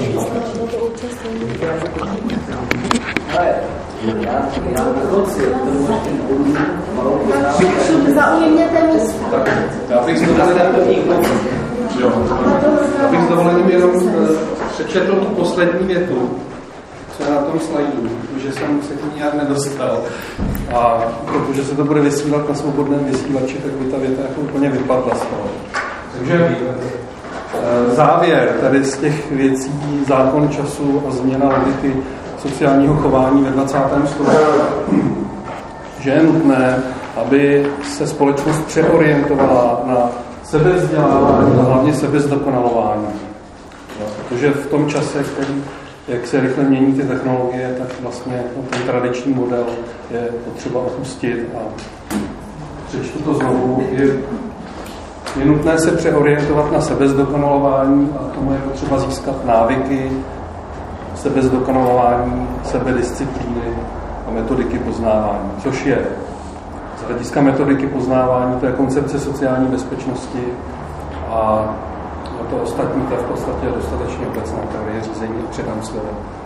Zaujměte místa. Já bych s dovolením jenom přečetl tu poslední větu, co je na tom slajdu, protože jsem se k ní nějak nedostal. A protože se to bude vysílat na svobodném vysílači, tak by ta věta jako úplně vypadla z toho. Takže závěr tady z těch věcí, zákon času a změna logiky sociálního chování ve 20. století, že je nutné, aby se společnost přeorientovala na sebevzdělávání a hlavně sebezdokonalování. Protože v tom čase, jak se rychle mění ty technologie, tak vlastně ten tradiční model je potřeba opustit a přečtu to znovu. Je nutné se přeorientovat na sebezdokonalování a tomu je potřeba získat návyky, sebezdokonalování, sebedisciplíny a metodiky poznávání, což je z hlediska metodiky poznávání, to je koncepce sociální bezpečnosti a to ostatní, to je v podstatě dostatečně obecná teorie řízení a předám slovo.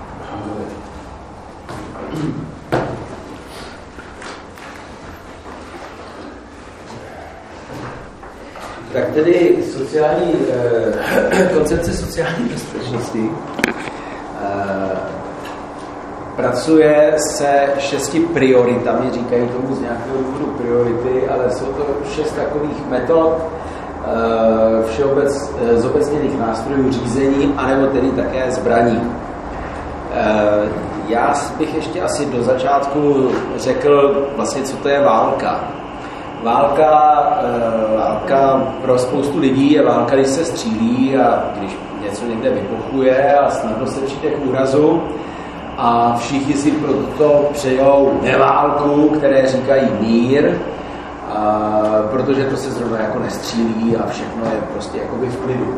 Tak tedy koncepce sociální bezpečnosti pracuje se 6 prioritami, říkají tomu z nějakého důvodu priority, ale jsou to 6 takových metod zobecněných nástrojů řízení, anebo tedy také zbraní. Já bych ještě asi do začátku řekl vlastně, co to je válka. Válka pro spoustu lidí je válka, když se střílí a když něco někde vybuchuje a snadno se přijde k úrazu. A všichni si proto přejou neválku, které říkají mír, protože to se zrovna jako nestřílí a všechno je prostě jakoby v klidu.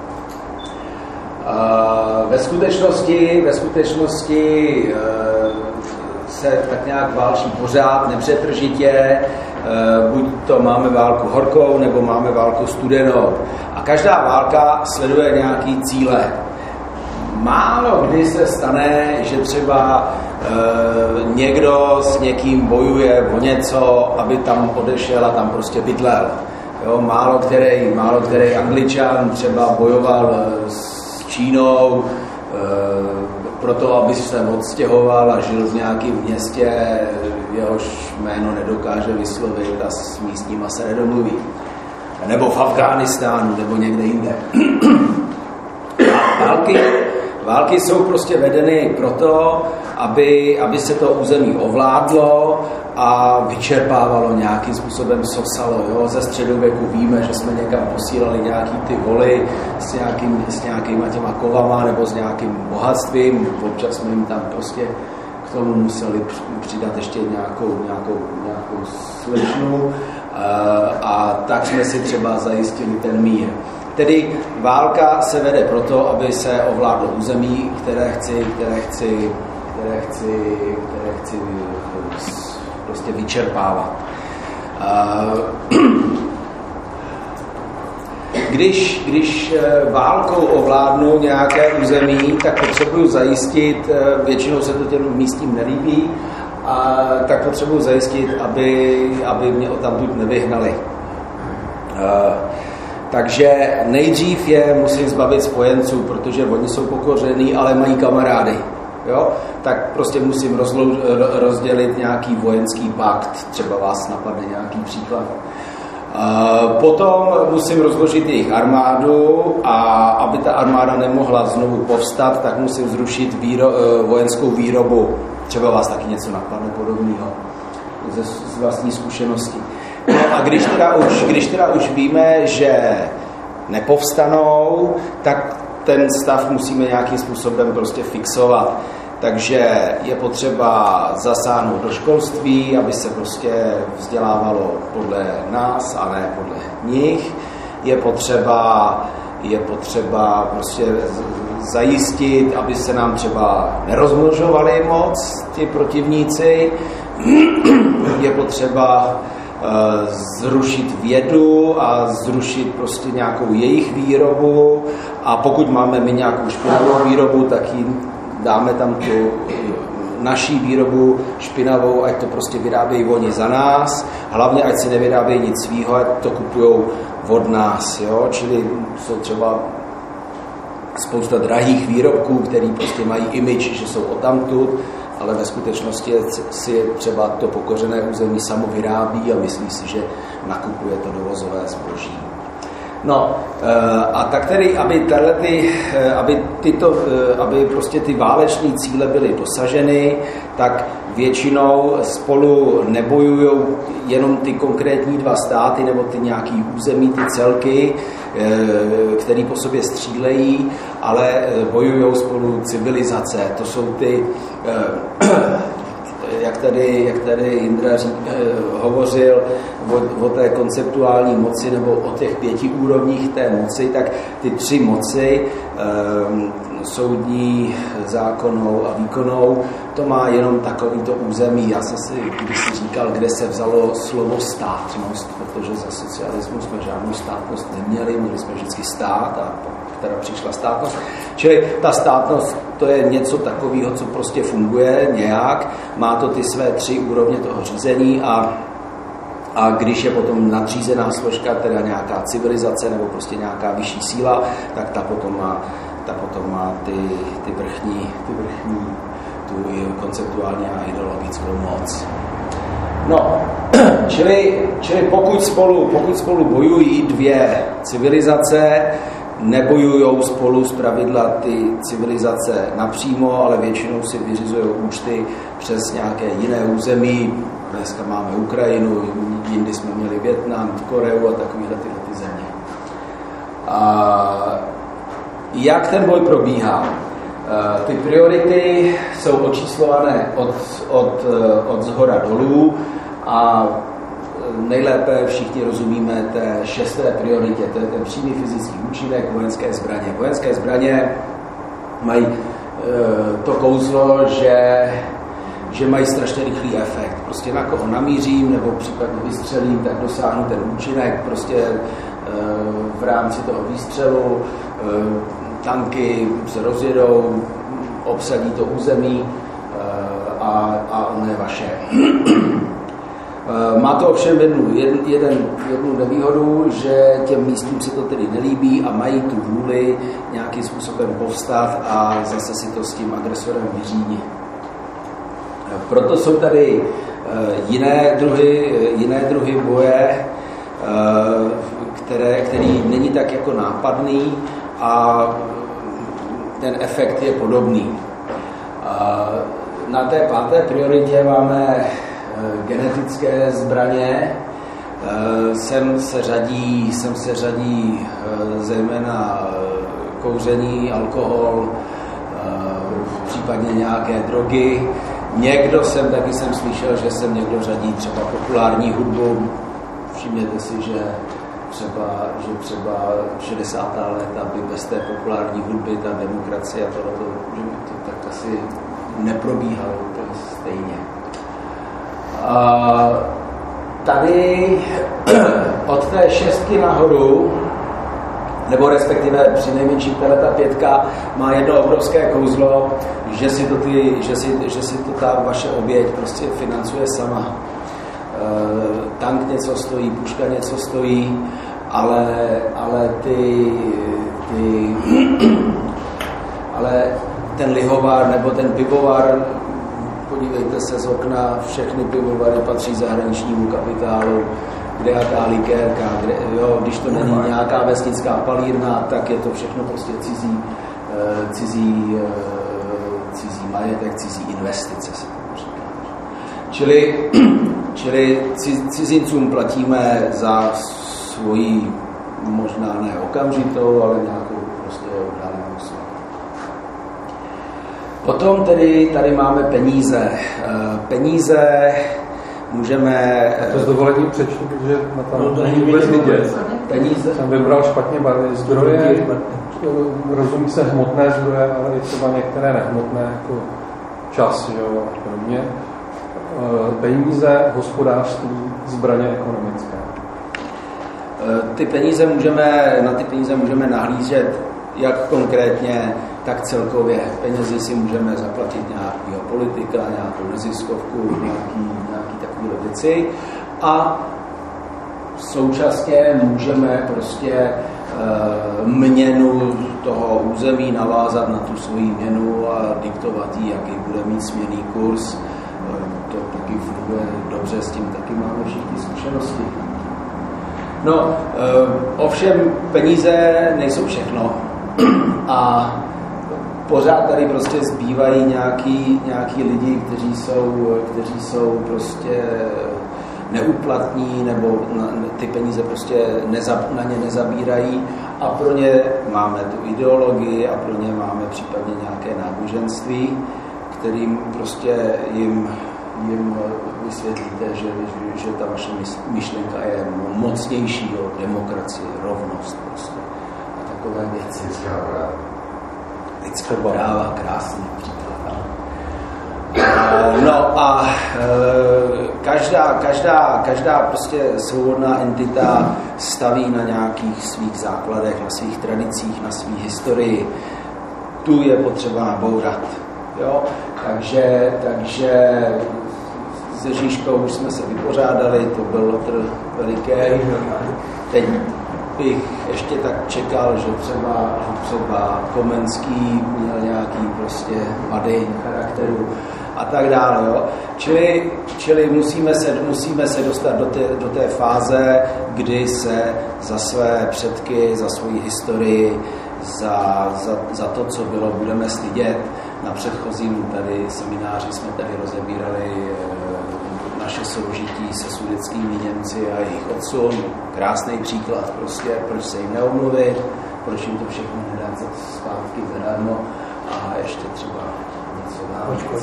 Ve skutečnosti se tak nějak válčí pořád, nepřetržitě, buď to máme válku horkou, nebo máme válku studenou. A každá válka sleduje nějaký cíle. Málo kdy se stane, že třeba někdo s někým bojuje o něco, aby tam odešel a tam prostě bydlel. Jo, málo který Angličan třeba bojoval s Čínou proto, aby se odstěhoval a žil v nějakém městě, jehož jméno nedokáže vyslovit a s místníma se nedomluví. Nebo v Afghánistánu, nebo někde jinde. Války jsou prostě vedeny proto, aby se to území ovládlo a vyčerpávalo nějakým způsobem, sosalo. Jo? Ze středověku víme, že jsme někam posílali nějaký ty voly s nějakýma těma kovama nebo s nějakým bohatstvím. Občas jsme jim tam prostě k tomu museli přidat ještě nějakou slečnu a tak jsme si třeba zajistili ten mír. Tedy válka se vede proto, aby se ovládlo území, které chci prostě vyčerpávat. Když válkou ovládnu nějaké území, tak potřebuju zajistit, většinou se to těm místním nelíbí, tak potřebuju zajistit, aby mě odtamtud nevyhnali. Takže nejdřív je musím zbavit spojenců, protože oni jsou pokoření, ale mají kamarády. Jo? Tak prostě musím rozdělit nějaký vojenský pakt, třeba vás napadne nějaký příklad. Potom musím rozložit jejich armádu a aby ta armáda nemohla znovu povstat, tak musím zrušit vojenskou výrobu. Třeba vás taky něco napadne podobného z vlastní zkušenosti. No a když teda už víme, že nepovstanou, tak ten stav musíme nějakým způsobem prostě fixovat. Takže je potřeba zasáhnout do školství, aby se prostě vzdělávalo podle nás a ne podle nich. Je potřeba prostě zajistit, aby se nám třeba nerozmnožovali moc ty protivníci. Je potřeba zrušit vědu a zrušit prostě nějakou jejich výrobu, a pokud máme my nějakou špinavou výrobu, tak jim dáme tam tu naší výrobu špinavou, ať to prostě vyrábějí oni za nás, hlavně ať si nevyrábějí nic svýho, ať to kupujou od nás, jo? Čili jsou třeba spousta drahých výrobků, který prostě mají image, že jsou odtamtud, ale ve skutečnosti si třeba to pokořené území samo vyrábí a myslí si, že nakupuje to dovozové zboží. No a tak tedy, aby prostě ty váleční cíle byly dosaženy, tak většinou spolu nebojují jenom ty konkrétní dva státy nebo ty nějaký území, ty celky, který po sobě střílejí, ale bojují spolu civilizace. To jsou ty, jak tady Jindra hovořil o té konceptuální moci nebo o těch 5 úrovních té moci, tak ty 3 moci, soudní, zákonnou a výkonnou, to má jenom takovýto území. Já jsem si když říkal, kde se vzalo slovo státnost, protože za socialismu jsme žádnou státnost neměli, měli jsme vždycky stát a teda přišla státnost. Čili ta státnost, to je něco takového, co prostě funguje nějak, má to ty své 3 úrovně toho řízení a když je potom nadřízená složka, teda nějaká civilizace nebo prostě nějaká vyšší síla, tak ta potom má ty vrchní tu konceptuální a ideologickou moc. No, čili pokud spolu bojují 2 civilizace, nebojujou spolu zpravidla ty civilizace napřímo, ale většinou si vyřizují účty přes nějaké jiné území. Dneska máme Ukrajinu, jindy jsme měli Vietnam, Koreu a takovéhle ty země. A jak ten boj probíhá? Ty priority jsou očíslované od zhora dolů a nejlépe všichni rozumíme té 6. prioritě, to je ten přímý fyzický účinek, vojenské zbraně. Vojenské zbraně mají to kouzlo, že mají strašně rychlý efekt. Prostě na koho namířím nebo případně vystřelím, tak dosáhnu ten účinek prostě v rámci toho výstřelu. Tanky se rozjedou, obsadí to území a ono je vaše. Má to ovšem jednu nevýhodu, že těm místním se to tedy nelíbí a mají tu vůli nějakým způsobem povstat a zase si to s tím agresorem vyřídit. Proto jsou tady jiné druhy boje, který není tak jako nápadný a ten efekt je podobný. Na té 5. prioritě máme genetické zbraně. Sem se řadí zejména kouření, alkohol, případně nějaké drogy. Taky jsem slyšel, že sem někdo řadí třeba populární hudbu. Všimněte si, že třeba 60. léta by bez té populární hudby ta demokracie a tohleto, že to tak asi neprobíhalo úplně stejně. Tady od té 6 nahoru, nebo respektive přinejmenším ta 5 má jedno obrovské kouzlo, že si to ta vaše oběť prostě financuje sama. Tank něco stojí, puška něco stojí, ale ten lihovar nebo ten pivovar, podívejte se z okna, všechny pivovary patří zahraničnímu kapitálu, kde jaká likérka, když to není nějaká vesnická palírna, tak je to všechno prostě cizí majetek, cizí investice se to říká. Čili cizincům platíme za svoji možná ne okamžitou, ale nějakou prostě oddálenou slovo. Potom tedy tady máme peníze. Peníze můžeme... To s dovolením přečtu, protože na tam to není vůbec vidět. Peníze. Jsem vybral špatně barvy. Zdroje, rozumí se hmotné zdroje, ale i třeba některé nehmotné, jako čas, jo, a podobně. peníze, hospodářství, zbraně ekonomické? Na ty peníze můžeme nahlížet jak konkrétně, tak celkově. Penězi si můžeme zaplatit nějakého politika, nějakou neziskovku, nějaký takové věci a současně můžeme prostě měnu toho území navázat na tu svoji měnu a diktovat jí, jaký bude mít směnný kurz. To taky funguje dobře, s tím taky máme všichni zkušenosti. No, ovšem peníze nejsou všechno a pořád tady prostě zbývají nějaký lidi, kteří jsou prostě neúplatní nebo ty peníze prostě na ně nezabírají a pro ně máme tu ideologii a pro ně máme případně nějaké náboženství, kterým prostě jim vysvětlíte, že ta vaše myšlenka je mocnější od demokracie, rovnost prostě a takové věci. Lidská práva, krásný příklad. No a každá prostě svobodná entita staví na nějakých svých základech, na svých tradicích, na svých historii. Tu je potřeba nabourat. Jo? Takže se Žižkou už jsme se vypořádali, to byl Lotr veliký. Teď bych ještě tak čekal, že třeba Komenský měl nějaký prostě vady charakteru a tak dále. Jo? Čili musíme se dostat do té fáze, kdy se za své předky, za svoji historii, za to, co bylo, budeme stydět. Na předchozím tady semináři jsme tady rozebírali naše soužití se sudetskými Němci a jejich odsun. Krásný příklad prostě, proč se jim neomluvit, proč jim to všechno nedát zpátky zadarmo a ještě třeba něco dál.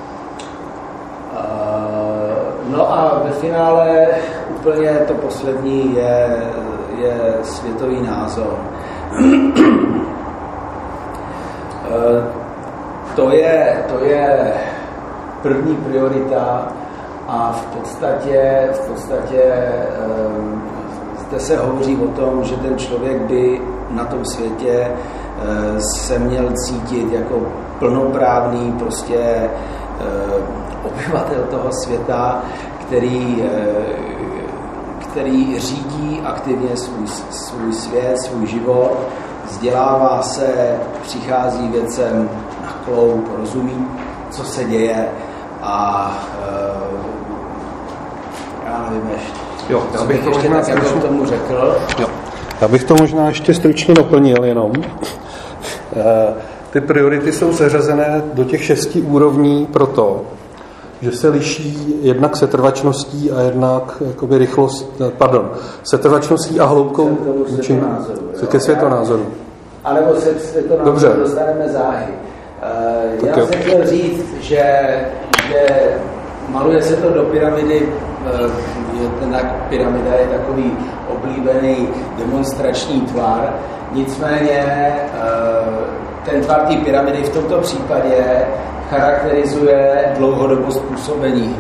No a ve finále úplně to poslední je světový názor. To je první priorita a v podstatě zde se hovoří o tom, že ten člověk by na tom světě se měl cítit jako plnoprávný prostě obyvatel toho světa, který řídí aktivně svůj svět, svůj život, vzdělává se, přichází věcem na kloub, rozumí, co se děje a já nevím ještě. Jo, já bych to možná stručně tomu řekl. Jo. Já bych to možná ještě stručně doplnil jenom. Ty priority jsou seřazené do těch 6 úrovní proto, že se liší jednak setrvačností a jednak jakoby setrvačností a hloubkou ke světonázoru. A nebo se světonázoru dostaneme záhy. Já jsem chtěl říct, že maluje se to do pyramidy, pyramida je takový oblíbený demonstrační tvar, nicméně ten tvar té pyramidy v tomto případě charakterizuje dlouhodobost působení.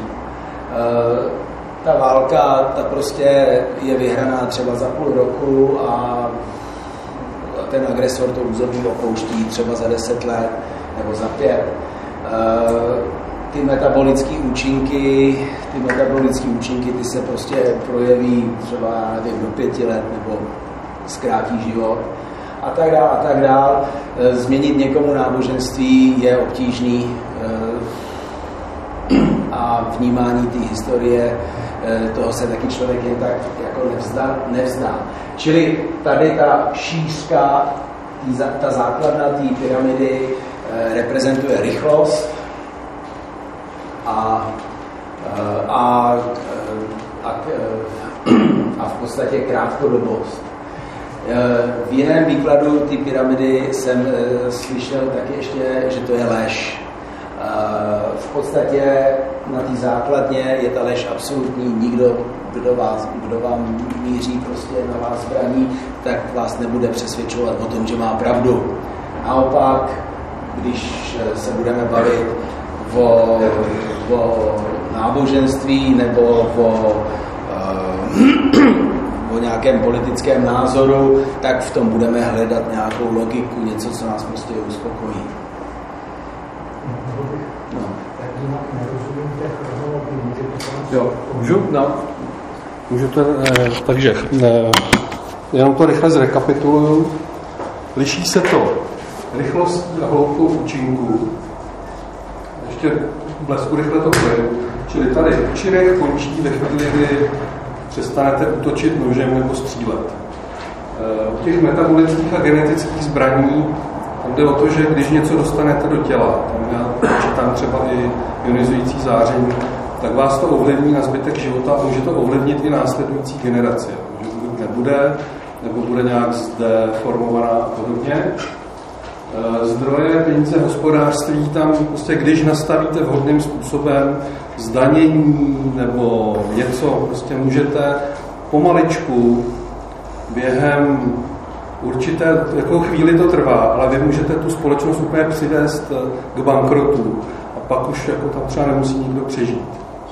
Ta válka, ta prostě je vyhraná třeba za půl roku a ten agresor to území opouští třeba za 10 let nebo za 5. Ty metabolické účinky, ty se prostě projeví třeba, nevím, do 5 let nebo zkrátí život a tak dál. Změnit někomu náboženství je obtížný a vnímání té historie, toho se taky člověk jen tak jako nevzdá. Čili tady ta šířka, ta základna té pyramidy reprezentuje rychlost a v podstatě krátkodobost. V jiném výkladu té pyramidy jsem slyšel taky ještě, že to je lež. V podstatě na té základně je ta lež absolutní. Nikdo, kdo vám míří prostě na vás zbraní, tak vás nebude přesvědčovat o tom, že má pravdu. Naopak, když se budeme bavit o náboženství nebo o nějakém politickém názoru, tak v tom budeme hledat nějakou logiku, něco, co nás prostě uspokojí. No. Jo, můžu? No. Můžu to, takže jenom to rychle zrekapituluju. Liší se to rychlostí a hloubkou účinku. Ještě blesku rychle to projevu. Čili tady účinek končí ve chvíli, kdy přestanete útočit nožem nebo střílet. U těch metabolických a genetických zbraní tam jde o to, že když něco dostanete do těla, tam třeba i ionizující záření, tak vás to ovlivní na zbytek života a může to ovlivnit i následující generace. Že buď nebude, nebo bude nějak zdeformovaná a podobně. Zdroje, peníze, hospodářství, tam prostě když nastavíte vhodným způsobem zdanění nebo něco, prostě můžete pomaličku během určité, jakou chvíli to trvá, ale vy můžete tu společnost úplně přivést k bankrotu a pak už jako tam třeba nemusí nikdo přežít.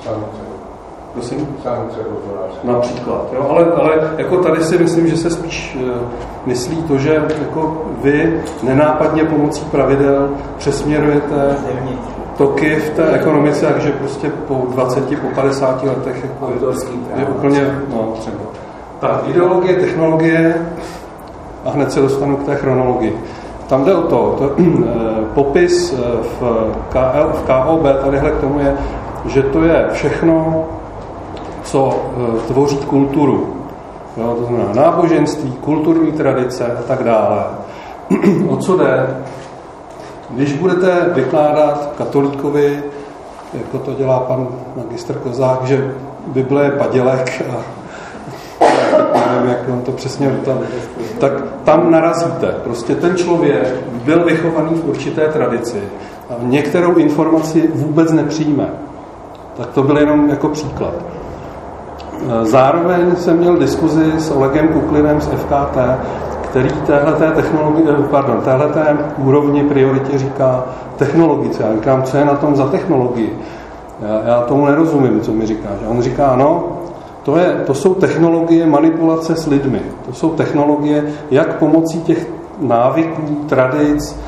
Prosím? Například. Jo? Ale jako tady si myslím, že se spíš myslí to, že jako vy nenápadně pomocí pravidel přesměrujete toky v té ekonomice, takže prostě po 20, po 50 letech jako je úplně, no třeba. Tak, ideologie, technologie a hned se dostanu k té chronologii. Tam jde o to popis v KOB tadyhle k tomu je, že to je všechno, co tvoří kulturu. Jo, to znamená náboženství, kulturní tradice a tak dále. O co jde? Když budete vykládat katolíkovi, jako to dělá pan magistr Kozák, že Bible je padělek a nevím, jak on to přesně vytáhl, tak tam narazíte. Prostě ten člověk byl vychovaný v určité tradici a některou informaci vůbec nepřijme. Tak to byl jenom jako příklad. Zároveň jsem měl diskuzi s Olegem Kuklinem z FKT, který téhleté úrovni prioritě říká technologice. Já říkám, co je na tom za technologii? Já tomu nerozumím, co mi říká. On říká, no, to jsou technologie manipulace s lidmi. To jsou technologie, jak pomocí těch návyků, tradic,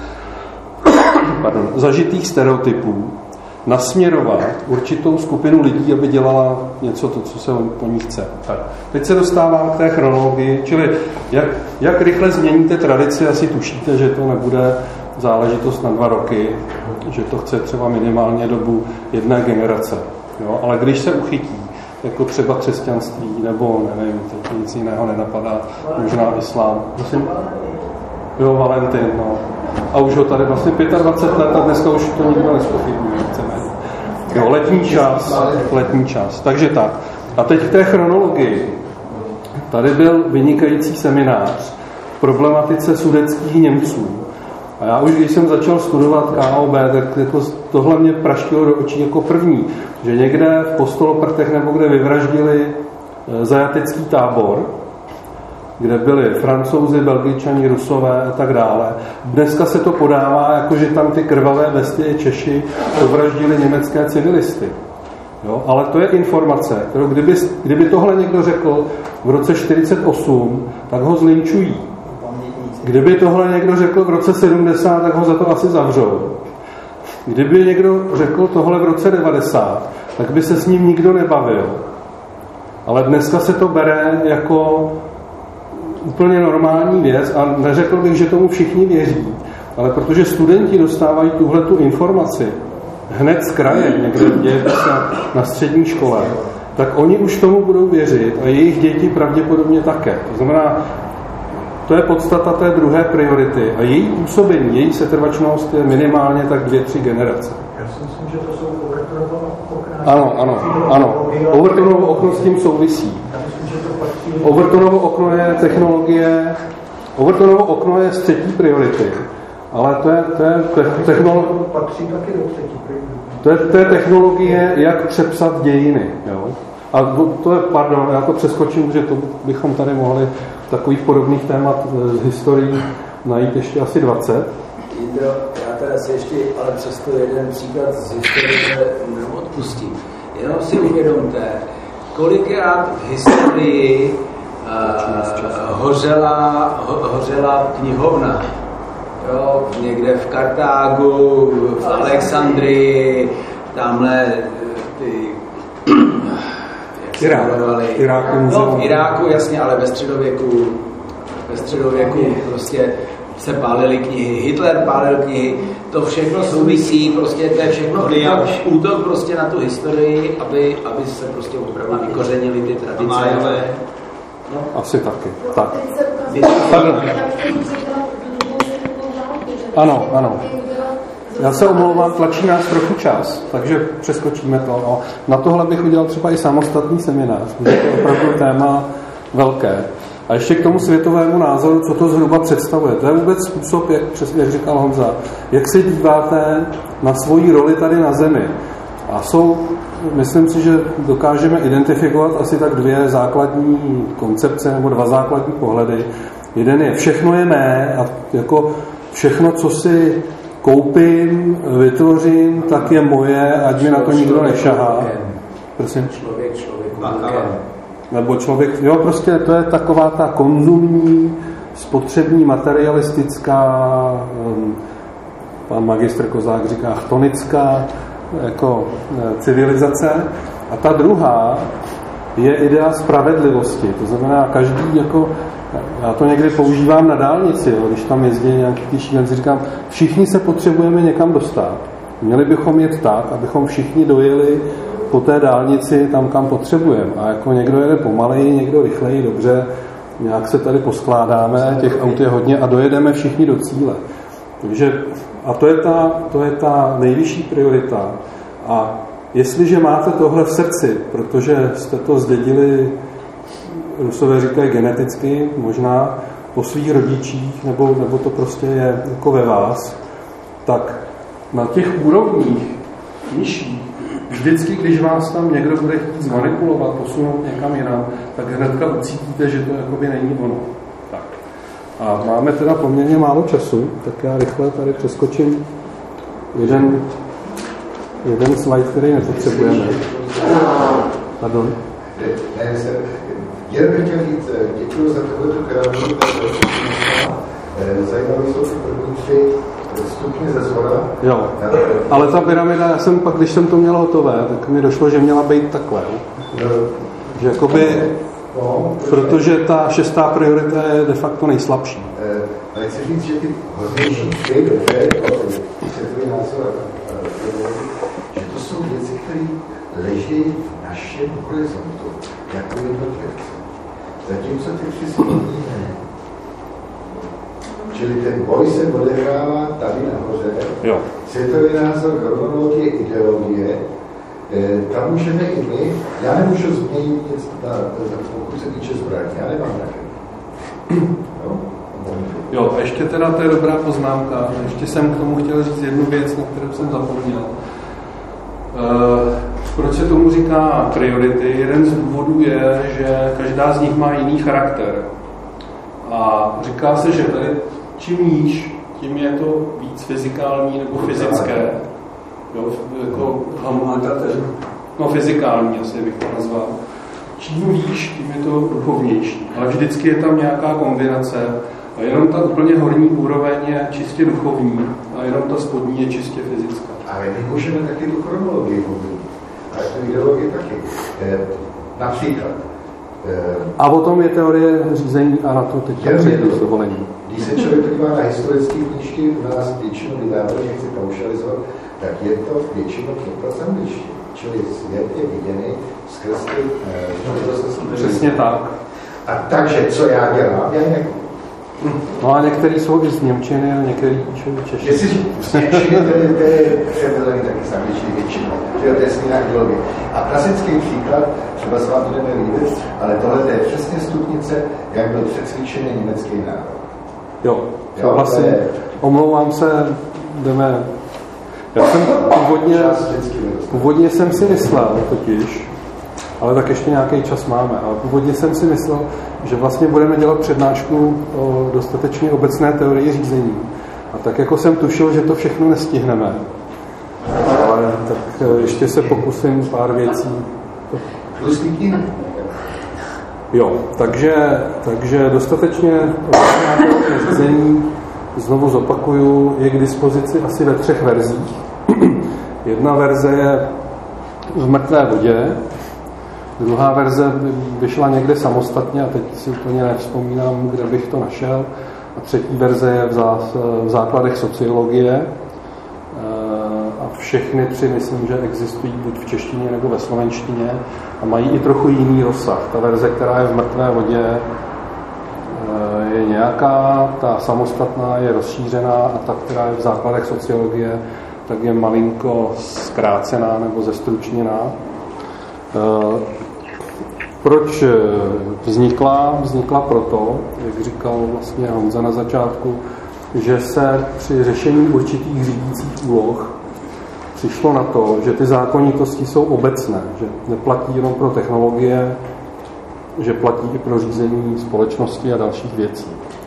zažitých stereotypů nasměrovat určitou skupinu lidí, aby dělala něco, to, co se po ní chce. Tak. Teď se dostávám k té chronologii, čili jak rychle změníte tradici, asi tušíte, že to nebude záležitost na 2 roky, že to chce třeba minimálně dobu 1 generace. Jo? Ale když se uchytí, jako třeba křesťanství, nebo nevím, teď nic jiného nenapadá, možná islám. Prosím? Jo, Valentin, no. A už ho tady vlastně 25 let a dneska už to nikdo nezpochybňuje. Jo, letní čas. Takže tak. A teď k té chronologii. Tady byl vynikající seminář v problematice sudetských Němců. A já už, když jsem začal studovat KOB, tak jako tohle mě praštilo do očí jako první, že někde v Postoloprtech nebo kde vyvraždili zajatecký tábor, kde byli Francouzi, Belgičani, Rusové a tak dále. Dneska se to podává, jako že tam ty krvavé bestie Češi povraždili německé civilisty. Jo? Ale to je informace, kterou kdyby tohle někdo řekl v roce 1948, tak ho zlinčují. Kdyby tohle někdo řekl v roce 70, tak ho za to asi zavřou. Kdyby někdo řekl tohle v roce 90, tak by se s ním nikdo nebavil. Ale dneska se to bere jako úplně normální věc a neřekl bych, že tomu všichni věří. Ale protože studenti dostávají tuhletu informaci hned z kraje, někde na střední škole, tak oni už tomu budou věřit a jejich děti pravděpodobně také. To znamená, to je podstata té druhé priority a její působení, její setrvačnost je minimálně tak 2-3 generace. Já si myslím, že to jsou Overtonovo okna. Ano. Overtonovo okno s tím souvisí. Overtonovo okno je technologie, Overtonovo okno je z 3. priority, ale to je technologie. Patří taky do 3. priority. To je technologie, jak přepsat dějiny. Jo? A to je, pardon, já to přeskočím, že to bychom tady mohli takových podobných témat z historií najít ještě asi 20. Jindro, já teda si ještě, ale přesto jeden příklad z historie neodpustím. jenom si uvědomte, kolikrát v historii hořela knihovna. Jo, někde v Kartágu, v Alexandrii, tamhle ty... No, v Iráku, jasně, ale ve středověku prostě se pálily knihy, Hitler pálil knihy, to všechno souvisí, prostě to je všechno útok prostě na tu historii, aby se prostě opravdu vykořenily ty tradice. No. Asi taky. Tak. Ano. Já se omlouvám, tlačí nás trochu čas, takže přeskočíme to. No, na tohle bych udělal třeba i samostatný seminář, protože to je opravdu téma velké. A ještě k tomu světovému názoru, co to zhruba představuje. To je vůbec způsob, jak říkal Honza, jak se díváte na svoji roli tady na Zemi. A myslím si, že dokážeme identifikovat asi tak dvě základní koncepce nebo dva základní pohledy. Jeden je, všechno je mé a jako všechno, co si koupím, vytvořím, tak je moje, ať mi na to nikdo nešahá. Prosím? Nebo člověk, jo, prostě to je taková ta konzumní, spotřební, materialistická, pan magistr Kozák říká chtonická, jako civilizace. A ta druhá je idea spravedlivosti. To znamená, každý jako, já to někdy používám na dálnici, jo, když tam jezdí nějaký ty šílenci, říkám, všichni se potřebujeme někam dostat. Měli bychom jet tak, abychom všichni dojeli po té dálnici tam, kam potřebujeme. A jako někdo jede pomaleji, někdo rychleji, dobře, nějak se tady poskládáme, těch aut je hodně a dojedeme všichni do cíle. Takže, a to je ta nejvyšší priorita. A jestliže máte tohle v srdci, protože jste to zdědili, Rusové říkají geneticky, možná po svých rodičích, nebo to prostě je jako ve vás, tak na těch úrovních nižších, vždycky, když vás tam někdo bude chtít zmanipulovat, posunout někam jinam, tak hnedka ucítíte, že to jakoby není ono. Tak. A máme teda poměrně málo času, tak já rychle tady přeskočím jeden slide, který nepotřebujeme. Pardon. Jenom bych chtěl říct, děkuji za tohleto krátkou zajímavé jsou ty první 3 stupně ze zhora. Jo, ale ta pyramida, když jsem to měl hotové, tak mi došlo, že měla být takhle. Že jakoby, protože ta 6. priorita je de facto nejslabší. Ale chci říct, že ty hodnější 3, světový názor, že to jsou věci, které leží v našem horizontu, jako jednotlivci. Zatímco ty 3 spolníme. Čili ten boj se odehrává tady nahoře. Jo. Světový názor, chronologie, ideologie, tam můžeme i my. Já nemůžu změnit nic, pokud se týče zbraní, já nemám také. Jo, a ještě teda to je dobrá poznámka. Ještě jsem k tomu chtěl říct jednu věc, na kterou jsem zapomněl. Proč se tomu říká priority? Jeden z důvodů je, že každá z nich má jiný charakter. A říká se, že tady čím níž, tím je to víc fyzikální nebo fyzické. Jo, jako fyzikální asi bych to nazval. Čím výš, tím je to duchovnější. Ale vždycky je tam nějaká kombinace. A jenom ta úplně horní úroveň je čistě duchovní a jenom ta spodní je čistě fyzická. Ale my můžeme taky tu chronologii mluvit. Ale tu ideologii taky. Například. A o tom je teorie řízení a na to teď přejdu s dovolením. Když se člověk podívá na historické knížky, u nás většinou vydávají, nechci paušalizovat, tak je to většinou v angličtině. Čili svět je viděný skrz ty... Přesně tak. A takže, co já dělám? Já jako... No a některý jsou i z němčiny a některý píšou češtiny. Jestli z němčiny, to je převedený taky z angličtiny většinou. To je stejná ideologie. A klasický příklad, třeba se vám to líbit, ale tohle je přesně stupnice, jak byl přecvičený německý národ. Jo, vlastně, omlouvám se, jdeme... Já jsem původně jsem si myslel totiž, ale tak ještě nějaký čas máme, ale původně jsem si myslel, že vlastně budeme dělat přednášku o dostatečně obecné teorii řízení. A tak jako jsem tušil, že to všechno nestihneme. Ale tak ještě se pokusím pár věcí. Jo, takže dostatečně řízení, znovu zopakuju, je k dispozici asi ve 3 verzích. Jedna verze je v mrtvé vodě, druhá verze vyšla někde samostatně a teď si úplně nevzpomínám, kde bych to našel. A třetí verze je v základech sociologie. A všechny 3 myslím, že existují buď v češtině nebo ve slovenštině a mají i trochu jiný rozsah. Ta verze, která je v mrtvé vodě, je nějaká, ta samostatná je rozšířená a ta, která je v základech sociologie, tak je malinko zkrácená nebo zestručněná. Proč vznikla? Vznikla proto, jak říkal vlastně Honza na začátku, že se při řešení určitých řídících úloh přišlo na to, že ty zákonitosti jsou obecné, že neplatí jenom pro technologie, že platí i pro řízení společnosti a dalších věcí.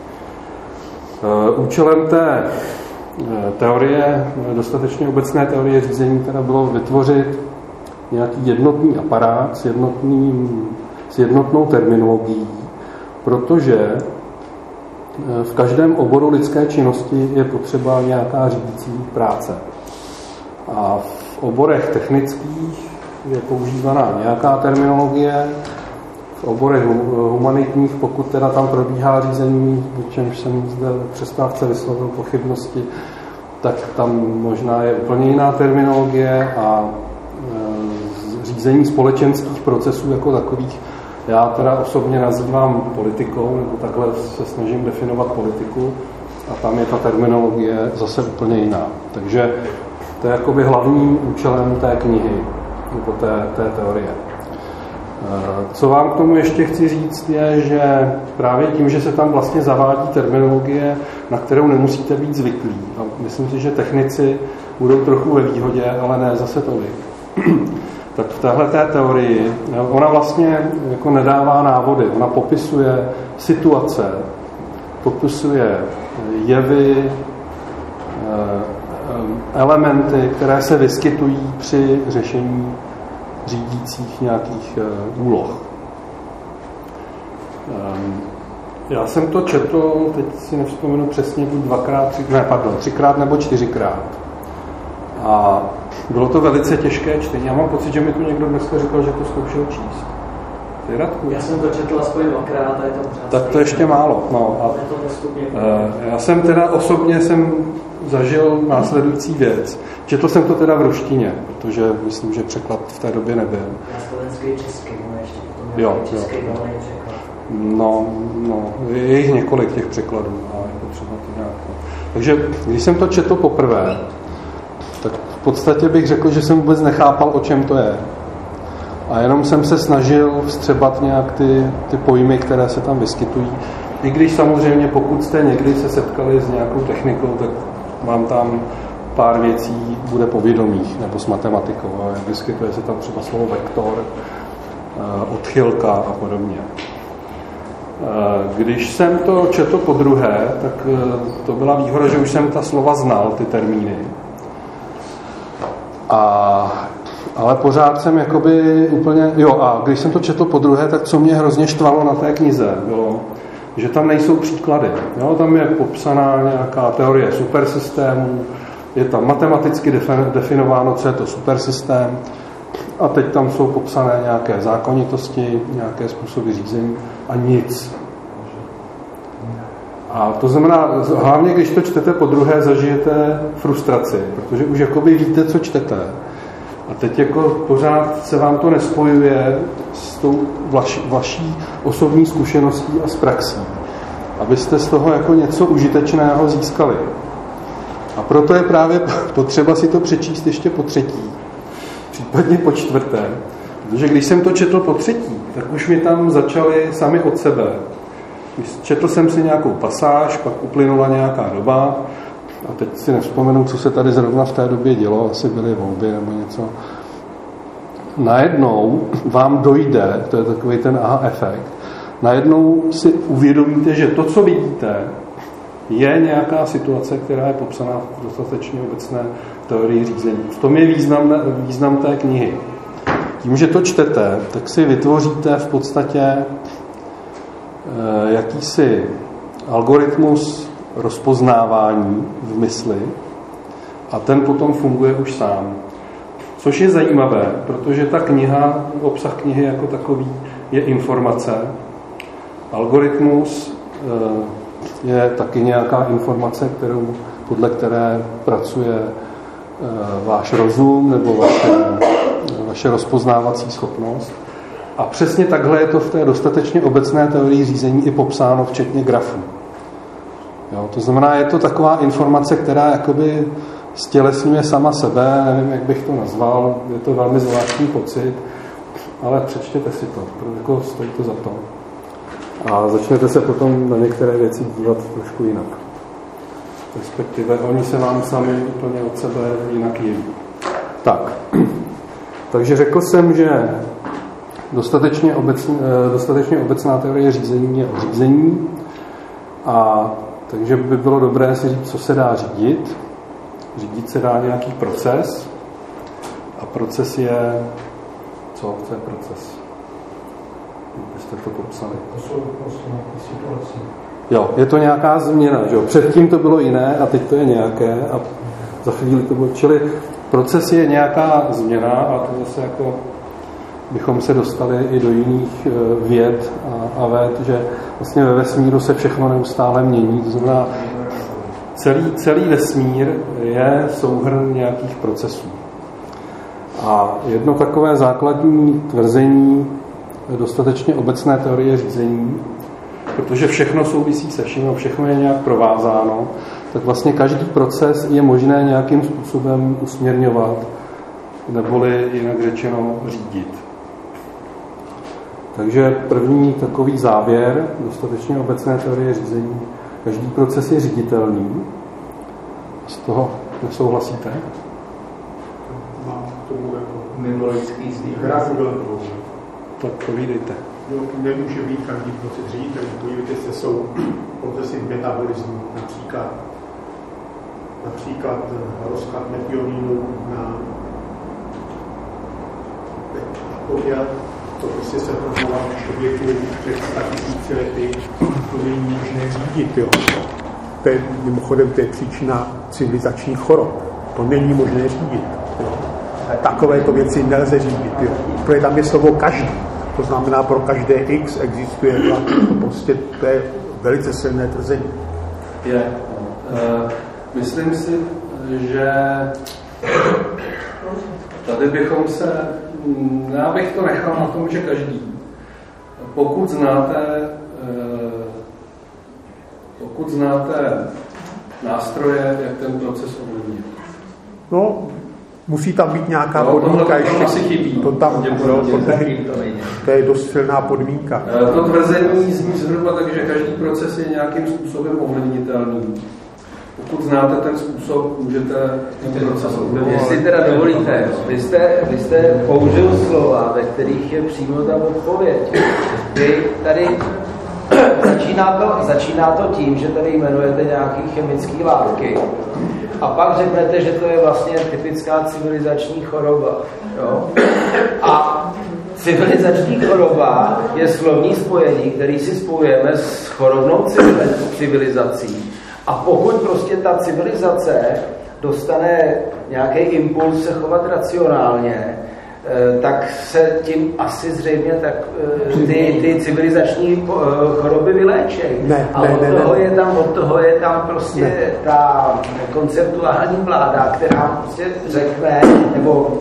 Účelem té teorie, dostatečně obecné teorie řízení, teda bylo vytvořit nějaký jednotný aparát s jednotnou terminologií, protože v každém oboru lidské činnosti je potřeba nějaká řídící práce. A v oborech technických je používaná nějaká terminologie, v oborech humanitních, pokud teda tam probíhá řízení, o čemž jsem zde v přestávce vyslovil pochybnosti, tak tam možná je úplně jiná terminologie a řízení společenských procesů jako takových já teda osobně nazývám politikou, nebo takhle se snažím definovat politiku a tam je ta terminologie zase úplně jiná. Takže to je jakoby hlavním účelem té knihy, nebo té teorie. Co vám k tomu ještě chci říct je, že právě tím, že se tam vlastně zavádí terminologie, na kterou nemusíte být zvyklí. A myslím si, že technici budou trochu ve výhodě, ale ne zase tolik. Tak v téhleté teorii ona vlastně jako nedává návody, ona popisuje situace, popisuje jevy, elementy, které se vyskytují při řešení řídících nějakých úloh. Já jsem to četl, teď si nevzpomenu přesně, buď 3krát nebo 4krát. A bylo to velice těžké čtení. Já mám pocit, že mi tu někdo dneska říkal, že to zkoušel číst. Ty, Radku? Já jsem to četl aspoň 2krát a je to pořád. Tak to ještě málo. No, a já jsem teda osobně zažil následující věc. Četl jsem to teda v ruštině, protože myslím, že překlad v té době nebyl. Já slovenský, český, no ještě potom jo. překlad. No, je jich několik těch překladů a je potřeba to nějak. Takže když jsem to četl poprvé, tak v podstatě bych řekl, že jsem vůbec nechápal, o čem to je. A jenom jsem se snažil vstřebat nějak ty pojmy, které se tam vyskytují. I když samozřejmě, pokud jste někdy se setkali s nějakou technikou, tak vám tam pár věcí bude povědomých, nebo s matematikou. Vyskytuje se tam třeba slovo vektor, odchylka a podobně. Když jsem to četl podruhé, tak to byla výhoda, že už jsem ta slova znal, ty termíny. Ale pořád jsem jakoby úplně... Jo, a když jsem to četl podruhé, tak co mě hrozně štvalo na té knize, bylo, že tam nejsou příklady. Jo, tam je popsaná nějaká teorie supersystémů, je tam matematicky definováno, co je to supersystém, a teď tam jsou popsané nějaké zákonitosti, nějaké způsoby řízení a nic. A to znamená, hlavně když to čtete podruhé, zažijete frustraci, protože už jakoby víte, co čtete. A teď jako pořád se vám to nespojuje s tou vaší osobní zkušeností a s praxí, abyste z toho jako něco užitečného získali. A proto je právě potřeba si to přečíst ještě po třetí, případně po čtvrté. Protože když jsem to četl po třetí, tak už mi tam začaly sami od sebe. Četl jsem si nějakou pasáž, pak uplynula nějaká doba a teď si nevzpomenu, co se tady zrovna v té době dělo, asi byly volby nebo něco. Najednou vám dojde, to je takový ten aha efekt, najednou si uvědomíte, že to, co vidíte, je nějaká situace, která je popsaná v dostatečně obecné teorii řízení. V tom je význam té knihy. Tím, že to čtete, tak si vytvoříte v podstatě jakýsi algoritmus rozpoznávání v mysli a ten potom funguje už sám. Což je zajímavé, protože ta kniha, obsah knihy jako takový je informace. Algoritmus je taky nějaká informace, podle které pracuje váš rozum nebo vaše rozpoznávací schopnost. A přesně takhle je to v té dostatečně obecné teorii řízení i popsáno, včetně grafů. Jo, to znamená, je to taková informace, která jakoby stělesňuje sama sebe, nevím, jak bych to nazval, je to velmi zvláštní pocit, ale přečtěte si to, jako stojí to za to. A začnete se potom na některé věci dívat trošku jinak. Respektive oni se vám sami úplně od sebe jinak jeví. Tak. Takže řekl jsem, že dostatečně obecná teorie řízení je o řízení, a takže by bylo dobré si říct, co se dá řídit. Řídit se dá nějaký proces a proces je... Co je proces? Byste to popsali. To jsou situace. Jo, je to nějaká změna. Že? Předtím to bylo jiné a teď to je nějaké a za chvíli to bylo... Čili proces je nějaká změna a to zase jako bychom se dostali i do jiných věd a věd, že vlastně ve vesmíru se všechno neustále mění. To znamená, celý vesmír je souhrn nějakých procesů. A jedno takové základní tvrzení dostatečně obecné teorie řízení, protože všechno souvisí se vším, všechno je nějak provázáno, tak vlastně každý proces je možné nějakým způsobem usměrňovat, neboli jinak řečeno řídit. Takže první takový závěr dostatečně obecné teorie řízení, každý proces je říditelný. Z toho nesouhlasíte? Mám k tomu jako mimologický zvyk. Tak povídejte. Nemůže být každý proces říditelný. Podívejte se, jsou procesy metabolismu, například rozklad metioninu na pověd. To prostě se promovalo v člověku před 100 000 lety, to není možné řídit. Jo. Mimochodem, to je příčina civilizačních chorob. To není možné řídit. Jo. Takovéto věci nelze řídit. Jo. Protože tam je slovo každý. To znamená, pro každé X existuje to prostě to je velice silné tvrzení. Myslím si, že tady bychom se... Já bych to nechal na tom, že každý. Pokud znáte nástroje, jak ten proces ovlivnit. No, musí tam být nějaká podmínka ještě. Asi chybí. To je dost silná podmínka. To tvrzení zní zhruba tak, že každý proces je nějakým způsobem ovlivnitelný. Pokud znáte ten způsob, můžete ten proces ovlivnit. Jestli teda dovolíte, vy jste použil slova, ve kterých je přímo ta odpověď. Vy tady začíná to tím, že tady jmenujete nějaké chemické látky. A pak řeknete, že to je vlastně typická civilizační choroba. Jo? A civilizační choroba je slovní spojení, který si spojujeme s chorobnou civilizací. A pokud prostě ta civilizace dostane nějaký impuls se chovat racionálně, tak se tím asi zřejmě tak ty civilizační choroby vyléčejí. Od toho je tam prostě ta konceptuální vláda, která prostě řekne, nebo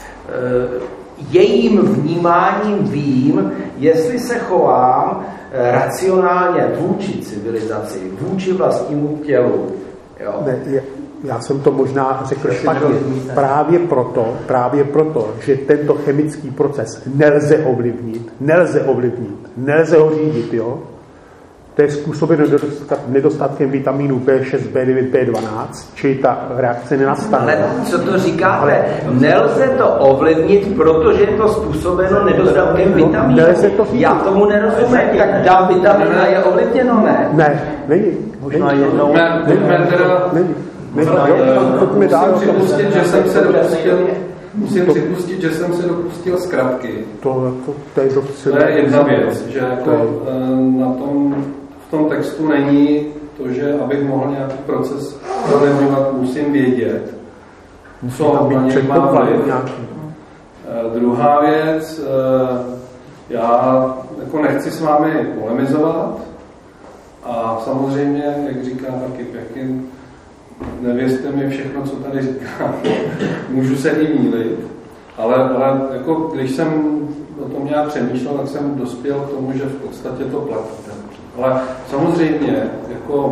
jejím vnímáním vím, jestli se chovám racionálně vůči civilizaci, vůči vlastnímu tělu. Jo? Já jsem to možná řekl špatně. Právě proto, že tento chemický proces nelze ovlivnit, nelze ho řídit, jo? to je způsobeno nedostatkem vitamínu B6, B9, B12, čili ta reakce nenastane. Ale co to říkáte? Nelze to ovlivnit, protože je to způsobeno nedostatkem vitamínu. Já tomu nerozumím, tak dám vitamin a je ovlivněno, ne? Ne, není. Možná jednou. Není. Musím připustit, že jsem se dopustil zkratky. To je jedna věc, že jako v tom textu není to, že abych mohl nějaký proces ovlivňovat, musím vědět, co na něj má vliv. Druhá věc, já jako nechci s vámi polemizovat a samozřejmě, jak říká taky Pekin, nevěřte mi všechno, co tady říkám. Můžu se i mýlit, ale jako, když jsem o tom nějak přemýšlel, tak jsem dospěl k tomu, že v podstatě to platí. Ale samozřejmě jako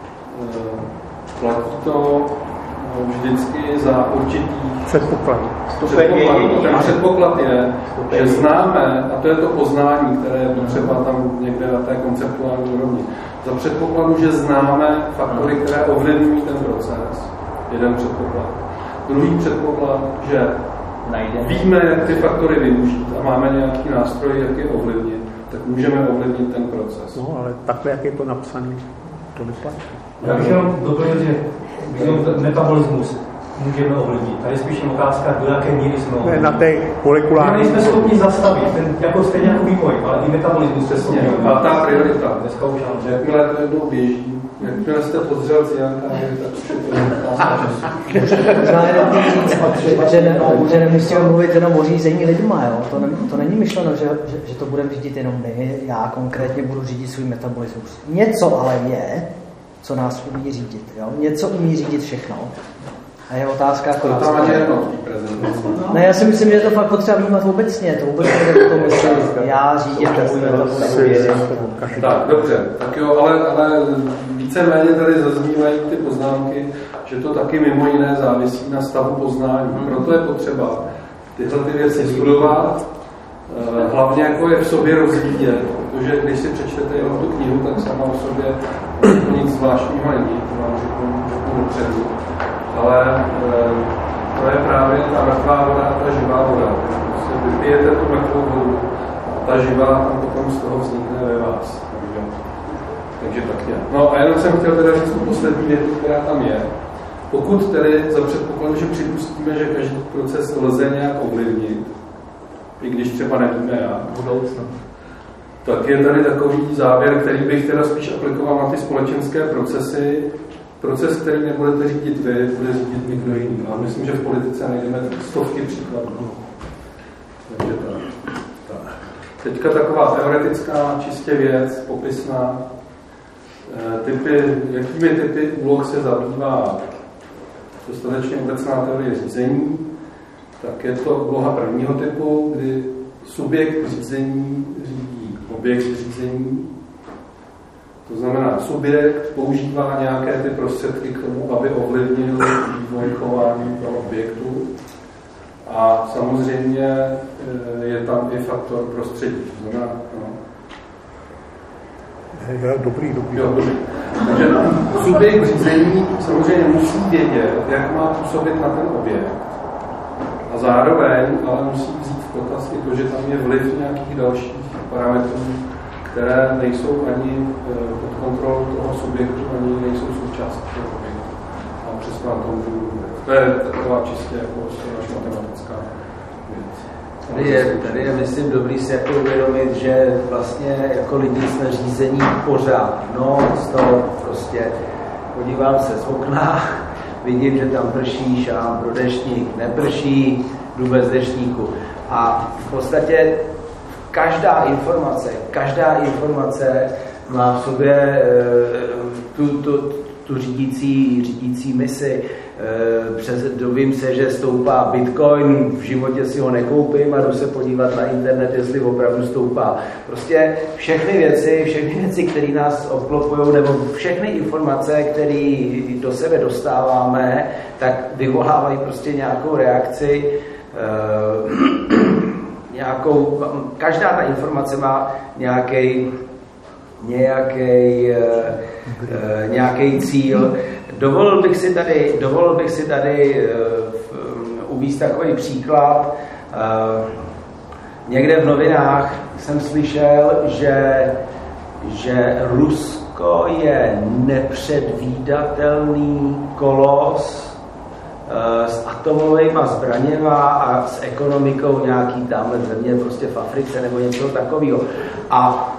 platí to vždycky za určitých předpokladů. Ten předpoklad je, že známe, a to je to poznání, které je třeba tam někde na té konceptuální úrovni, za předpokladu, že známe faktory, které ovlivňují ten proces. Jeden předpoklad. Druhý předpoklad, že víme, jak ty faktory využít a máme nějaký nástroj, jak je ovlivnit, tak můžeme ovlivnit ten proces. No, ale takhle, jak je to napsané, to neplatí. Já bych jenom doplnil, že metabolismus můžeme ovlivnit. Tady je spíš otázka, do jaké míry jsme ovlivnit. Na té molekulární... My nejsme schopni zastavit, ten, jako stejně jako vývoj, ale i metabolismus se schopni. A ta priorita. Dneska už ano. Jakmile to jednou běží, jakmile jste podřel Cianka, tak už je to Možná jenom říct, že nemusíme mluvit jenom o řízení lidma, jo? To není myšleno, že to budeme řídit jenom my, já konkrétně budu řídit svůj metabolismus. Něco ale je, co nás umí řídit, jo? Něco umí řídit všechno. A je otázka, kolik ne, já si myslím, že je to fakt potřeba vnímat obecně, to vůbec nejde o tom, jestli já řídím svůj metabolismus. Tak, dobře, tak jo, ale víceméně tady zaznívají ty poznámky, že to taky mimo jiné závisí na stavu poznání. Proto je potřeba tyhle ty věci studovat, hlavně jako je v sobě rozvíjet, protože když si přečtete jenom tu knihu, tak sama o sobě nic zvláštního není, to vám řeknu dopředu. Ale to je právě ta mrtvá voda a ta živá voda. Prostě vypijete tu mrtvou vodu a ta živá tam potom z toho vznikne ve vás. Takže tak je. No a jenom jsem chtěl teda říct tu poslední větu, která tam je. Pokud tedy za předpokladu, že připustíme, že každý proces lze nějak ovlivnit, i když třeba nevíme jak, tak je tady takový závěr, který bych teda spíš aplikoval na ty společenské procesy. Proces, který nebudete řídit vy, bude řídit někdo jiný. A myslím, že v politice najdeme stovky příkladů. Takže tak. Teďka taková teoretická čistě věc, popisná. Jakými typy úloh se zabývá dostatečně obecná teorie řízení, tak je to úloha prvního typu, kdy subjekt řízení řídí objekt řízení. To znamená, subjekt používá nějaké ty prostředky k tomu, aby ovlivnil vývoj chování toho objektu. A samozřejmě je tam i faktor prostředí. To znamená, Dobrý. Takže subjekt řízení samozřejmě musí vědět, jak má působit na ten objekt. A zároveň ale musí vzít v potaz i to, že tam je vliv nějakých dalších parametrů, které nejsou ani pod kontrolou toho subjektu, ani nejsou součástí toho objektu. A přesně na tom budu mluvit. To je taková čistě jako matematická věc. Tady je, myslím, dobrý si jako uvědomit, že vlastně jako lidi jsme řízení pořád. No, z toho prostě podívám se z okna, vidím, že tam prší, šám pro deštník, neprší, jdu bez deštníku. A v podstatě každá informace má v sobě tu řídící misi. Dovím se, že stoupá Bitcoin, v životě si ho nekoupím a jdu se podívat na internet, jestli opravdu stoupá. Prostě všechny věci, které nás obklopují, nebo všechny informace, které do sebe dostáváme, tak vyvolávají prostě nějakou reakci, každá ta informace má nějaký cíl. Dovolil bych si tady uvést takový příklad. Někde v novinách jsem slyšel, že Rusko je nepředvídatelný kolos s atomovými zbraněma a s ekonomikou nějaký tamhle země, prostě v Africe nebo něco takového. A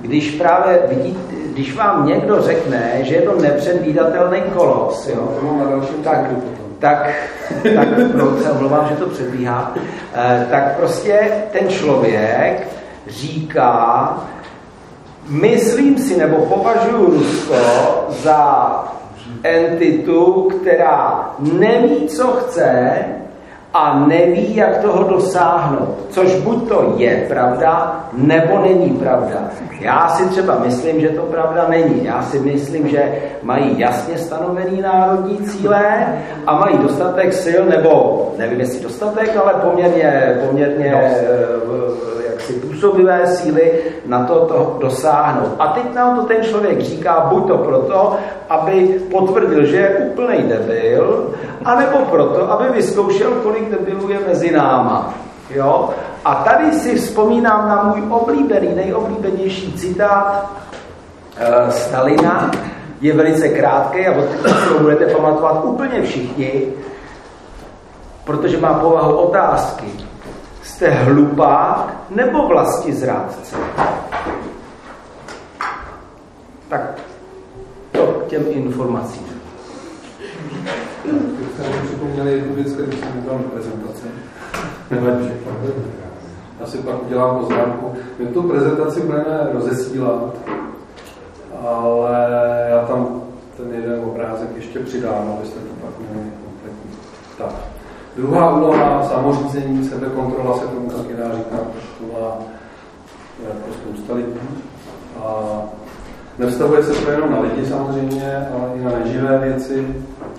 když vám někdo řekne, že je to nepředvídatelný kolos, jo, tak se omlouvám, že to předbíhá, tak prostě ten člověk říká, myslím si nebo považuji Rusko za entitu, která neví, co chce a neví, jak toho dosáhnout. Což buď to je pravda, nebo není pravda. Já si třeba myslím, že to pravda není. Já si myslím, že mají jasně stanovený národní cíle a mají dostatek sil, nebo nevím, jestli dostatek, ale poměrně jaksi působivé síly na to dosáhnout. A teď nám to ten člověk říká buď to proto, aby potvrdil, že je úplnej debil, anebo proto, aby vyzkoušel, kolik debilů je mezi náma. Jo? A tady si vzpomínám na můj nejoblíbenější citát Stalina. Je velice krátký a od teď to budete pamatovat úplně všichni, protože má povahu otázky. Jste hlupák nebo vlastizrádce? Tak to k těm informacím. Teď jsme připomněli jednu věc, kterou jsem udělal na prezentaci. Nevadí. Já si pak udělám poznámku. My tu prezentaci budeme rozesílat, ale já tam ten jeden obrázek ještě přidám, abyste to pak měli kompletní. Tak. Druhá úloha, samořízení, sebekontrola se tomu taky dá říkat, to má jako spousta lidí. A nevztahuje se to jenom na lidi samozřejmě, ale i na neživé věci.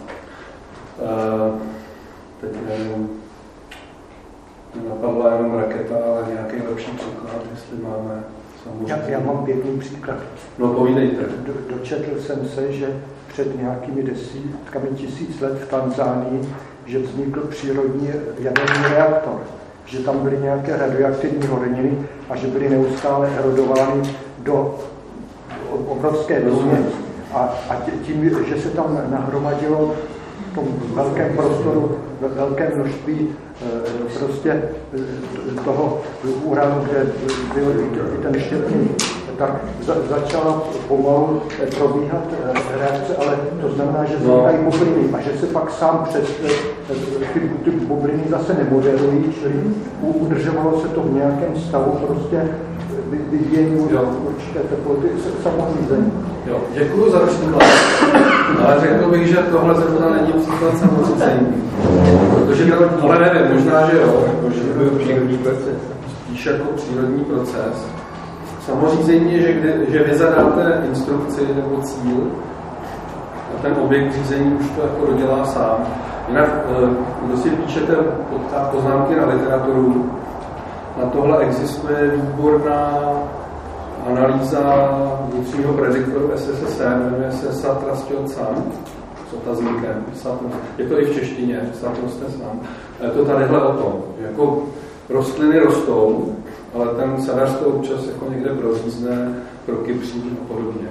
Teď nevím, napadla jenom raketa, ale nějaký lepší příklad, jestli máme samozřejmě. Já mám pěkný příklad. No povídejte. Dočetl jsem se, že před nějakými desítkami tisíc let v Tanzánii, že vznikl přírodní jaderný reaktor, že tam byly nějaké radioaktivní horniny a že byly neustále erodovány do obrovské vlny. A tím, že se tam nahromadilo v tom velkém prostoru velké množství prostě toho uranu, kde byl i ten štěpný, tak začala pomalu probíhat reakce, ale to znamená, že vznikají bubliny a že se pak sám přes ty bubliny zase nemodelují, čili udržovalo se to v nějakém stavu prostě vyvíjení určité teploty samořízení. Jo, děkuju za příklad, ale řekl bych, že tohle zrovna není příklad samořízení. Protože to, ale nevím, možná, že jo, že byl přírodní proces. Spíš jako přírodní proces. Samořízení je, že vy zadáte instrukci nebo cíl a ten objekt řízení už to jako dodělá sám. Jinak, kdo si píšete poznámky na literaturu, na tohle existuje výborná analýza vnitřního prediktoru SSSR, jmenuje se Satrastěl sám, s otazníkem. Je to i v češtině, Satrastěl sám. Je to tadyhle o tom, jako rostliny rostou, ale ten sadař to občas jako někde prořízne, prokypří a podobně.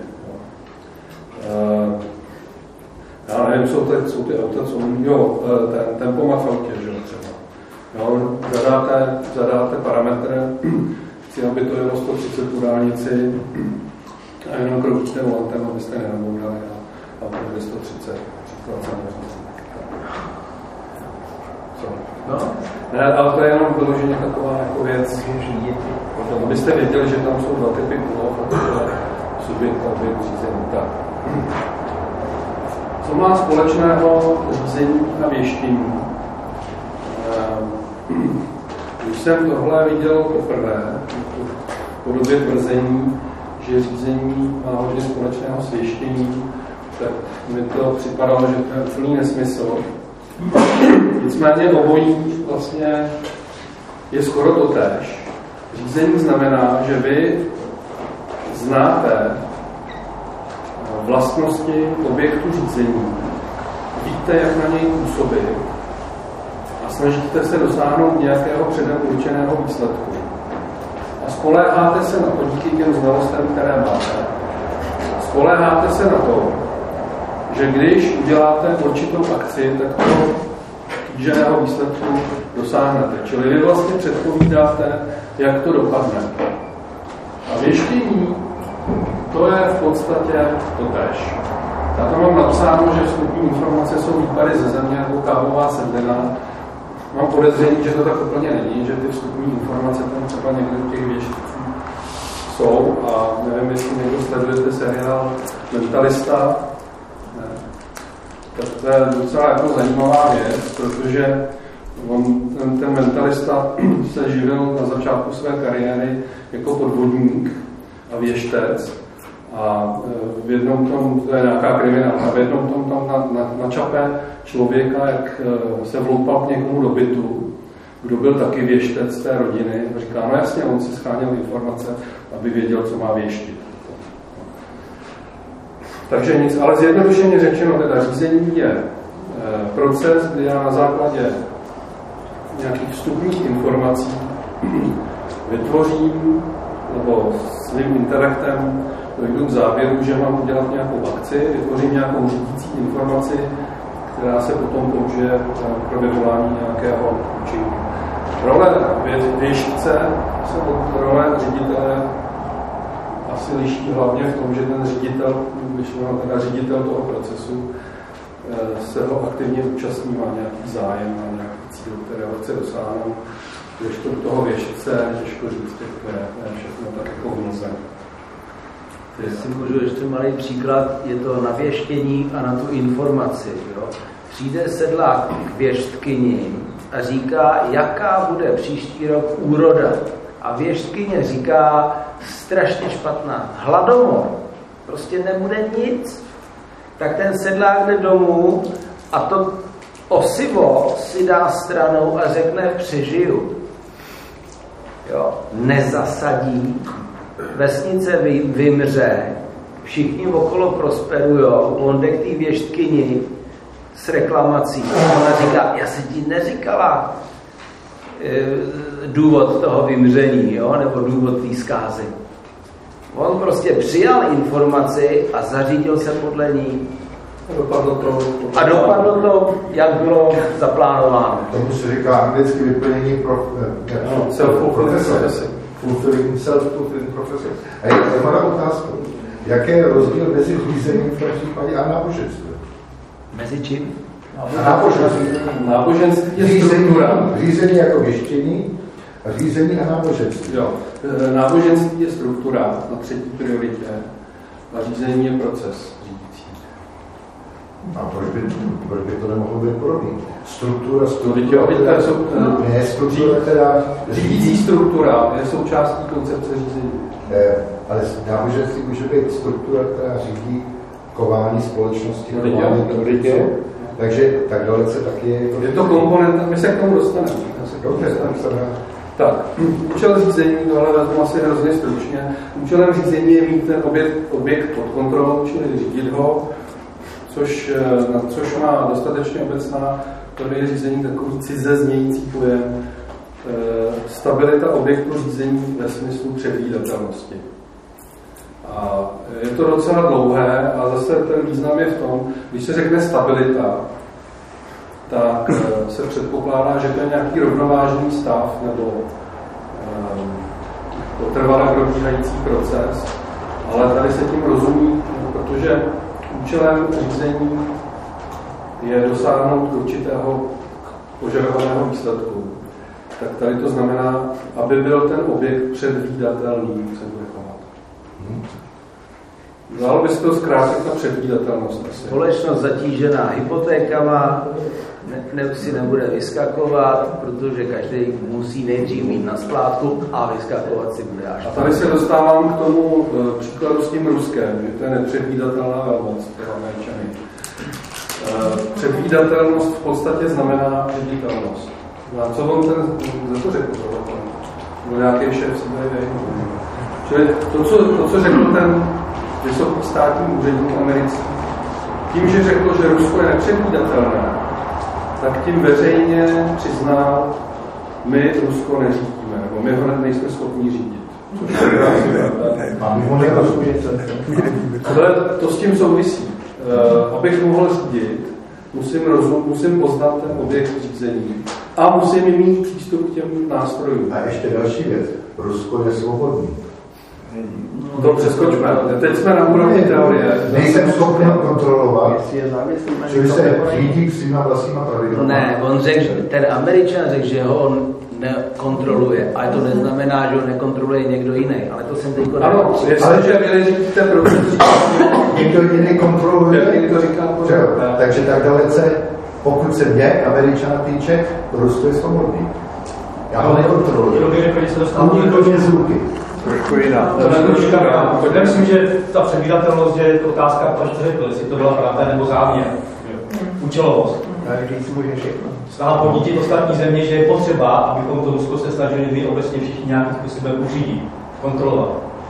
Já nevím, jsou ty auta, co ten tempomat v autě, že jo, třeba. Jo, zadáte parametr, chci, aby to jelo 130 po dálnici a jenom kroutíte volantem, abyste nenabourali a bude 130. Příklad samozřejmě. No, ne, ale to je jenom vyloženě taková jako věc, abyste věděli, že tam jsou dva typy úloh, subjekt a objekt řízení. Tak. Co má společného řízení a věštění? Když jsem tohle viděl poprvé, v podobě tvrzení, že řízení má hodně společného s věštěním, tak mi to připadalo, že to je úplný nesmysl. Nicméně obojí vlastně je skoro totéž. Řízení znamená, že vy znáte vlastnosti objektu řízení, víte, jak na něj působit a snažíte se dosáhnout nějakého předem určeného výsledku. A spoléháte se na to díky těm znalostem, které máte. Spoléháte se na to, že když uděláte určitou akci, tak toho kýženého výsledku dosáhnete. Čili vy vlastně předpovídáte, jak to dopadne. A věštění, to je v podstatě totéž. Já tam mám napsáno, že vstupní informace jsou výpady ze země nebo kávová sedlina. Mám podezření, že to tak úplně není, že ty vstupní informace tam třeba někde u těch věštců jsou a nevím, jestli někdo sledujete seriál Mentalista. Ne. Tak to je docela jako zajímavá věc, protože ten mentalista se živil na začátku své kariéry jako podvodník a věštec a v jednom tom, to je nějaká kriminálka, v jednom tom tam načape člověka, jak se vloupal k někomu do bytu, kdo byl taky věštec té rodiny. Říká, no jasně, on si scháněl informace, aby věděl, co má věštit. Takže nic, ale zjednodušeně řečeno, teda řízení je proces, kdy já na základě nějakých vstupních informací vytvořím nebo svým intelektem dojdu k závěru, že mám udělat nějakou akci, vytvořím nějakou řídící informaci, která se potom použije pro vyvolání nějakého účinku. Role věštce se od role ředitele asi liší hlavně v tom, že ten ředitel, ředitel toho procesu se ho aktivně účastní, má nějaký zájem, má nějaký cíl, které chce dosáhnout. Když to toho věštce těžko říct, to je všechno tak jako vneze. Jestli můžu ještě malý příklad, je to na věštění a na tu informaci. Jo? Přijde sedlák k věštkyni a říká, jaká bude příští rok úroda. A věštkyně říká, strašně špatná, hladomor, prostě nebude nic. Tak ten sedlák jde domů a to osivo si dá stranou a řekne, přežiju. Jo? Nezasadí, vesnice vymře, všichni okolo prosperujou, on jde k té věštkyni s reklamací. Ona říká, já jsem ti neříkala důvod toho vymření, jo? Nebo důvod té zkázy. On prostě přijal informaci a zařídil se podle ní. A dopadlo to, jak bylo zaplánováno. Tomu se říká anglicky vyplnění fulfilling self-fulfilling profession. A já mám otázku, jaký je rozdíl mezi řízením v tom případě a náboženstvím? Mezi čím? Náboženství je struktura. Řízení jako věštění a řízení a náboženství. Jo. Náboženství je struktura na třetí prioritě a řízení je proces řídící. A proč by to nemohlo být podobný? Struktura, řídící struktura je součástí koncepce řízení. Ale náboženství může být struktura, která řídí chování společnosti. Takže tak dalece taky je... Je to komponent, my se k tomu dostaneme. Tak, účel řízení, tohle vezmu asi hrozně stručně. Účelem řízení je mít ten objekt pod kontrolou, čili řídit ho, což má dostatečně obecná teorie řízení takový cize znějící pojem. Stabilita objektu řízení ve smyslu předvídatelnosti. A je to docela dlouhé a zase ten význam je v tom, když se řekne stabilita, tak se předpokládá, že to je nějaký rovnovážný stav nebo trvale probíhající proces, ale tady se tím rozumí, protože účelem řízení je dosáhnout určitého požadovaného výsledku. Tak tady to znamená, aby byl ten objekt předvídatelný, se bude chovat. Dalo by se to zkrátit na předvídatelnost. Společnost zatížená hypotékama si nebude vyskakovat, protože každý musí nejdřív mít na splátku a vyskakovat si bude až. A tady se dostávám k tomu příkladu s tím Ruskem, že to je nepředvídatelná velmoc pro Američany. Předvídatelnost v podstatě znamená předvídatelnost. A co on za to řekl? Byl nějaký šéf si tady Čili to, co řekl ten vysoký státní úředník americký, tím, že řekl, že Rusko je nepředvídatelné, tak tím veřejně přiznal, my Rusko neřídíme, nebo my ho nejsme schopni řídit. To s tím souvisí. Abych mohl řídit, musím poznat ten objekt řízení a musím mít přístup k těm nástrojům. A ještě další věc. Rusko je svobodný. To přeskočme. Teď jsme na úrovni teorie. Nejsem schopný ho kontrolovat, že se řídí svýma vlastníma pravidlama. Ne, on řekl, ten Američan řekl, že ho nekontroluje. Ale to neznamená, že ho nekontroluje někdo jiný. Ale to jsem teď ano, jestliže vy neřídíte proces, někdo jiný kontroluje. to říká, takže tak dalece, pokud se mě, Američana týče, Rusko je svobodný. Já ho nekontroluji. Kdo by řekl, že se dostal někdo z ruky. trošku jiná. Já myslím, že ta předvídatelnost je otázka, proč to řekl, jestli to byla pravda nebo záměr. Účelovost. Snaha podnítit ostatní země, že je potřeba, abychom to Rusko se snažili my obecně všichni nějakým způsobem uřídit, kontrolovat.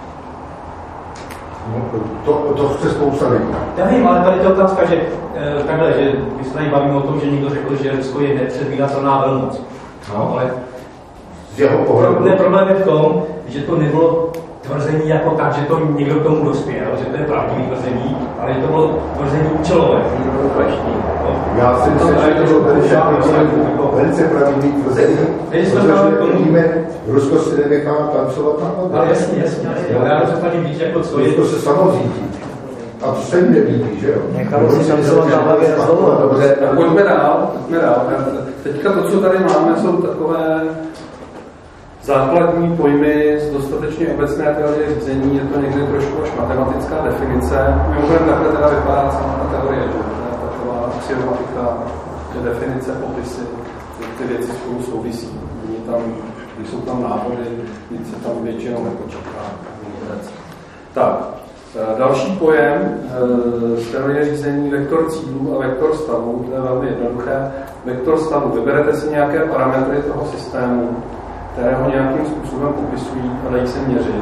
To chce spousta lidí. Já vím, ale tady je otázka, že takhle, že my se tady bavíme o tom, že někdo řekl, že Rusko je nepředvídatelná velmoc. No, ale z jeho pohledu. Problém je v tom, že to nebylo tvrzení jako tak, že to někdo k tomu dospěl, že to je pravdivý tvrzení, ale že to bylo tvrzení účelové. Já si myslím, že to bylo velice pravdivý tvrzení, protože vidíme, Rusko si nenechá tancovat na hlavě. Ale jasně. Já to tady víc, jako co je. Rusko se samo řídí. A to se mi líbí, že jo? Nechalo si tancovat na hlavě rozhovor. Dobře. Pojďme dál. Teďka to, co tady máme, jsou takové základní pojmy z dostatečně obecné teorie řízení, je to někdy trošku až matematická definice. Mimochodem takhle teda vypadá celá ta teorie, že to je taková axiomatika, definice, popisy, ty věci spolu souvisí. Když jsou tam návody, nic se tam většinou nepočítá. Tak, další pojem z teorie řízení, vektor cílů a vektor stavu, to je velmi jednoduché. Vektor stavu, vyberete si nějaké parametry toho systému, které ho nějakým způsobem popisují a dají se měřit.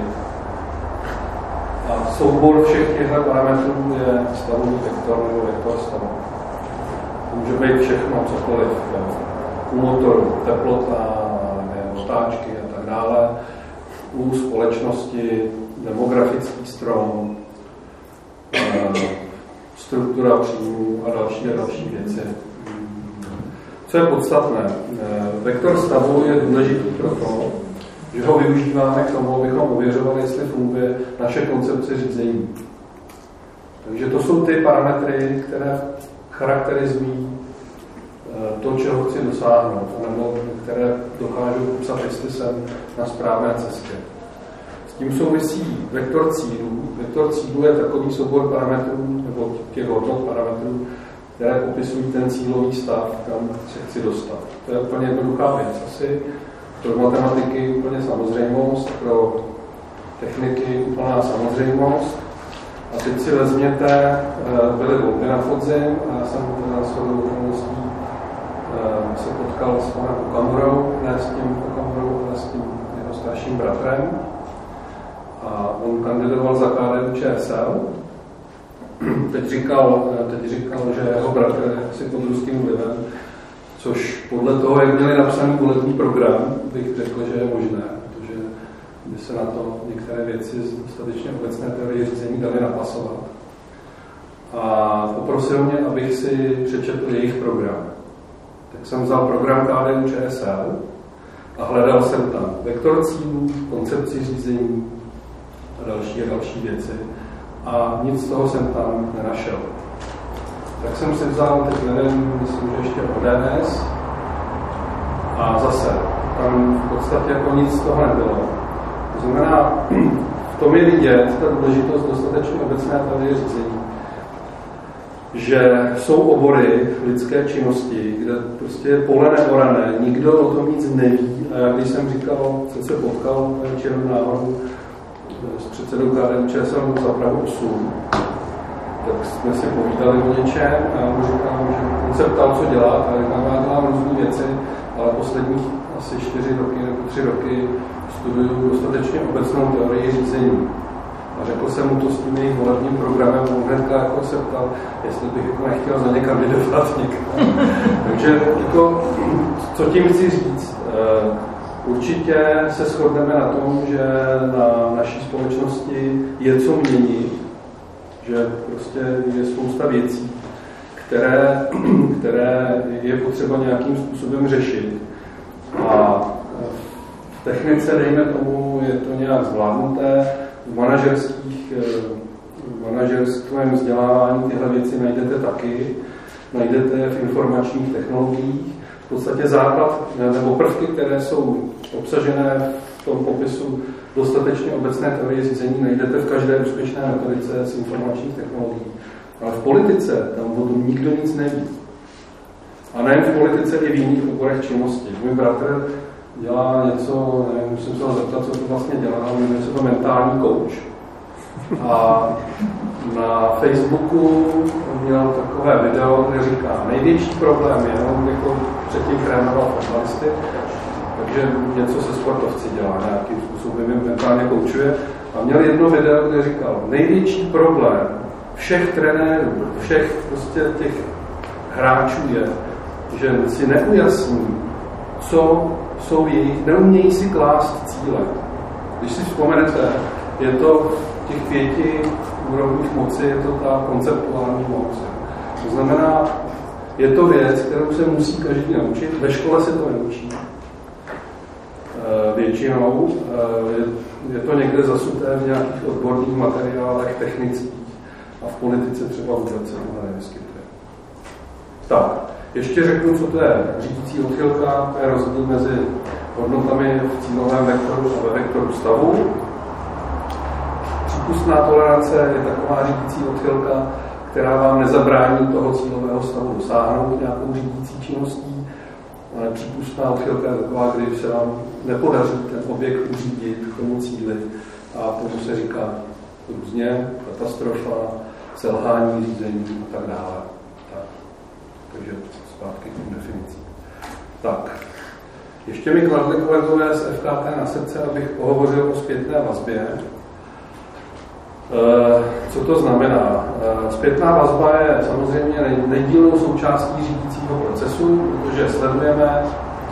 A soubor všech těchto parametrů je stavový vektor nebo vektor stavu. To může být všechno, cokoliv. U motoru, teplota, otáčky a tak dále. U společnosti, demografický strom, struktura příjmů a další věci. Co je podstatné? Vektor stavu je důležitý proto, že ho využíváme k tomu, abychom ověřovali, jestli funguje naše koncepce řízení. Takže to jsou ty parametry, které charakterizují to, čeho chci dosáhnout, nebo které dokážou popsat, jestli jsem na správné cestě. S tím souvisí vektor cílů. Vektor cílů je takový soubor parametrů, nebo těch hodnot parametrů, které popisují ten cílový stav, kam se chci dostat. To je úplně jednoduchá věc. Asi pro matematiky úplně samozřejmost, pro techniky úplná samozřejmost. A teď si vezměte, byly volby na podzim a já jsem teda shodou okolností se potkal s panem Okamurou, ne s tím Okamurou, ale s tím jeho starším bratrem. A on kandidoval za KDU-ČSL. Teď říkal, že jeho bratr je si pod ruským vlivem, což podle toho, jak měli napsaný volební program, bych řekl, že je možné, protože by se na to některé věci z dostatečně obecné teorie řízení daly napasovat. A poprosil mě, abych si přečetl jejich program. Tak jsem vzal program KDU-ČSL a hledal jsem tam vektor cílů, koncepci řízení a další věci. A nic z toho jsem tam nenašel. Tak jsem si vzal, teď nevím, myslím, že ještě ODS a zase, tam v podstatě jako nic z toho nebylo. To znamená, v tom je vidět ta důležitost dostatečně obecné teorie řízení, že jsou obory lidské činnosti, kde prostě je pole neorané, nikdo o tom nic neví. A když jsem říkal, jsem se potkal černou náhodou s předsedou KDU-ČSL za Prahu 8, tak jsme si povídali o něčem a já mu říkám, že on se ptal, co dělá, a já dělám různé věci, ale ale posledních asi 4 roky nebo 3 roky studuju dostatečně obecnou teorii řízení. A řekl jsem mu to s tím jejich volebním programem, on hnedka jako se ptal, jestli bych jako nechtěl za ně kandidovat někam. Takže jako, co tím chci říct? Určitě se shodneme na tom, že na naší společnosti je co měnit, že prostě je spousta věcí, které je potřeba nějakým způsobem řešit. A v technice, dejme tomu, je to nějak zvládnuté. V manažerském vzdělávání tyhle věci najdete taky. Najdete v informačních technologiích. V podstatě základ nebo prvky, které jsou obsažené v tom popisu dostatečně obecné teorie řízení, najdete v každé úspěšné metodice z informačních technologií. Ale v politice tam o tom nikdo nic neví. A nejen v politice, i v jiných oborech činnosti. Můj bratr dělá něco, nevím, musím se ho zeptat, co to vlastně dělá, jmenuje se to mentální coach. A na Facebooku měl takové video, kde říká, největší problém je, on jako předtím trénoval fotbalisty, takže něco se sportovci dělá, nějakým způsobem jim mentálně koučuje. A měl jedno video, kde říkal, největší problém všech trenérů, všech prostě těch hráčů je, že si neujasní, co jsou jejich, neumějí si klást cíle. Když si vzpomenete, je to v těch 5 úrovních moci, je to ta konceptuální moc. To znamená, je to věc, kterou se musí každý naučit. Ve škole se to neučí. Většinou je to někde zasuté v nějakých odborných materiálech technických a v politice třeba vůbec se to nevyskytuje. Tak, ještě řeknu, co to je řídící odchylka, to je rozdíl mezi hodnotami v cílovém vektoru a ve vektoru stavu. Přípustná tolerance je taková řídící odchylka, která vám nezabrání toho cílového stavu dosáhnout nějakou řídící činností. Ale přípustná odchylka je taková, kdy se vám nepodaří ten objekt uřídit k tomu cíli a tomu se říká různě katastrofa, selhání řízení a tak dále. Tak. Takže zpátky k těm definicím. Tak. Ještě mi kladli kolegové z FKT na srdce, abych pohovořil o zpětné vazbě. Co to znamená? Zpětná vazba je samozřejmě nedílnou součástí řídícího procesu, protože sledujeme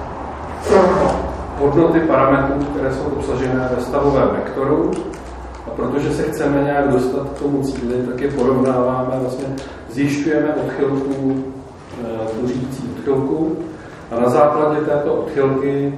hodnoty parametrů, které jsou obsažené ve stavovém vektoru, a protože se chceme nějak dostat k tomu cíli, tak je porovnáváme, vlastně zjišťujeme odchylku, tu řídící odchylku, a na základě této odchylky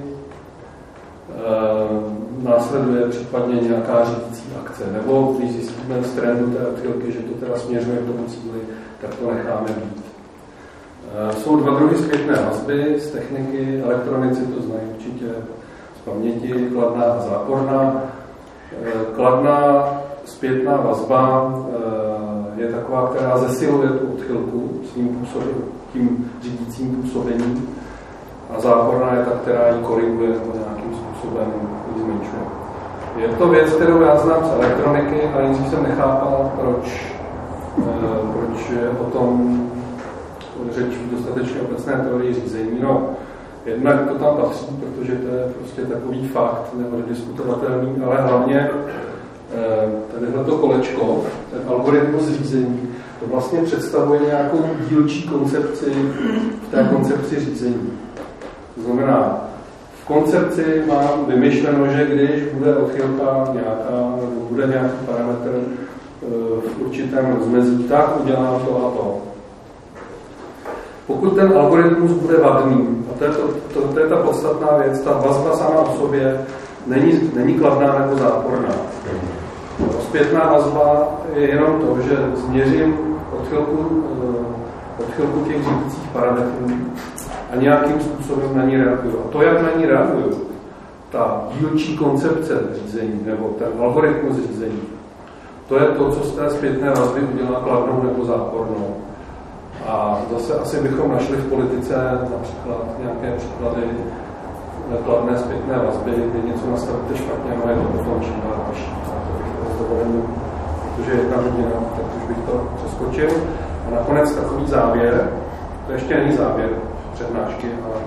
následuje případně nějaká řídící akce. Nebo když zjistíme z trendu té odchylky, že to teda směřuje k tomu cíli, tak to necháme být. Jsou 2 druhy zpětné vazby z techniky, elektronici to znají určitě z paměti, kladná a záporná. Kladná zpětná vazba je taková, která zesiluje tu odchylku tím řídícím působením, a záporná je ta, která ji koriguje nebo nějakým způsobem ji zmenšuje. Je to věc, kterou já znám z elektroniky, a nejdřív jsem nechápal, proč je o tom řeč v dostatečně obecné teorii řízení. No, jednak to tam patří, protože to je prostě takový fakt, neoddiskutovatelný, ale hlavně tadyhleto kolečko, ten algoritmus řízení, to vlastně představuje nějakou dílčí koncepci v té koncepci řízení. To znamená, v koncepci mám vymyšleno, že když bude odchylka nějaká, nebo bude nějaký parametr v určitém rozmezí, tak udělám to a to. Pokud ten algoritmus bude vadný, a to je ta podstatná věc, ta vazba sama o sobě není kladná nebo záporná. Zpětná vazba je jenom to, že změřím odchylku těch řídících parametrů a nějakým způsobem na ní reaguju. A to, jak na ní reaguju, ta dílčí koncepce řízení nebo ten algoritmus řízení, to je to, co z té zpětné vazby udělá kladnou nebo zápornou. A zase asi bychom našli v politice například nějaké příklady kladné zpětné vazby, kdy něco nastavíte špatně, no je to potom čím dál další. To bych to zdovolil, protože je 1 hodina, tak už bych to přeskočil. A nakonec takový závěr, to ještě není závěr přednášky, ale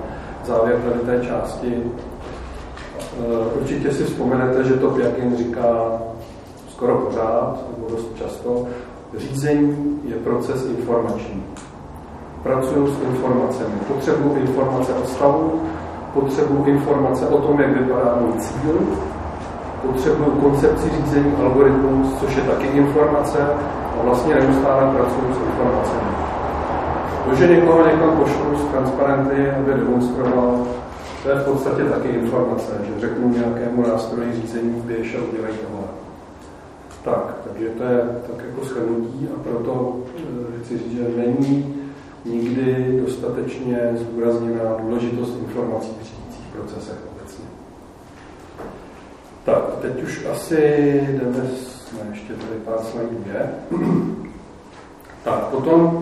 závěr tady té části. Určitě si vzpomenete, že to Pjakin říká skoro pořád, nebo dost často, řízení je proces informační. Pracuju s informacemi. Potřebuji informace o stavu, potřebuji informace o tom, jak vypadá můj cíl, potřebuji koncepci řízení algoritmus, což je taky informace, a vlastně neustále pracuji s informacemi. To, že někoho někam pošlu z transparenty, aby demonstroval, to je v podstatě taky informace, že řeknu nějakému nástroji řízení, běž a udělej tohle. Tak, takže to je tak jako shrnutí a proto chci říct, že není nikdy dostatečně zdůrazněná důležitost informací v řídících procesech obecně. Tak, teď už asi jdeme, ještě tady pár slajdů je. Tak, potom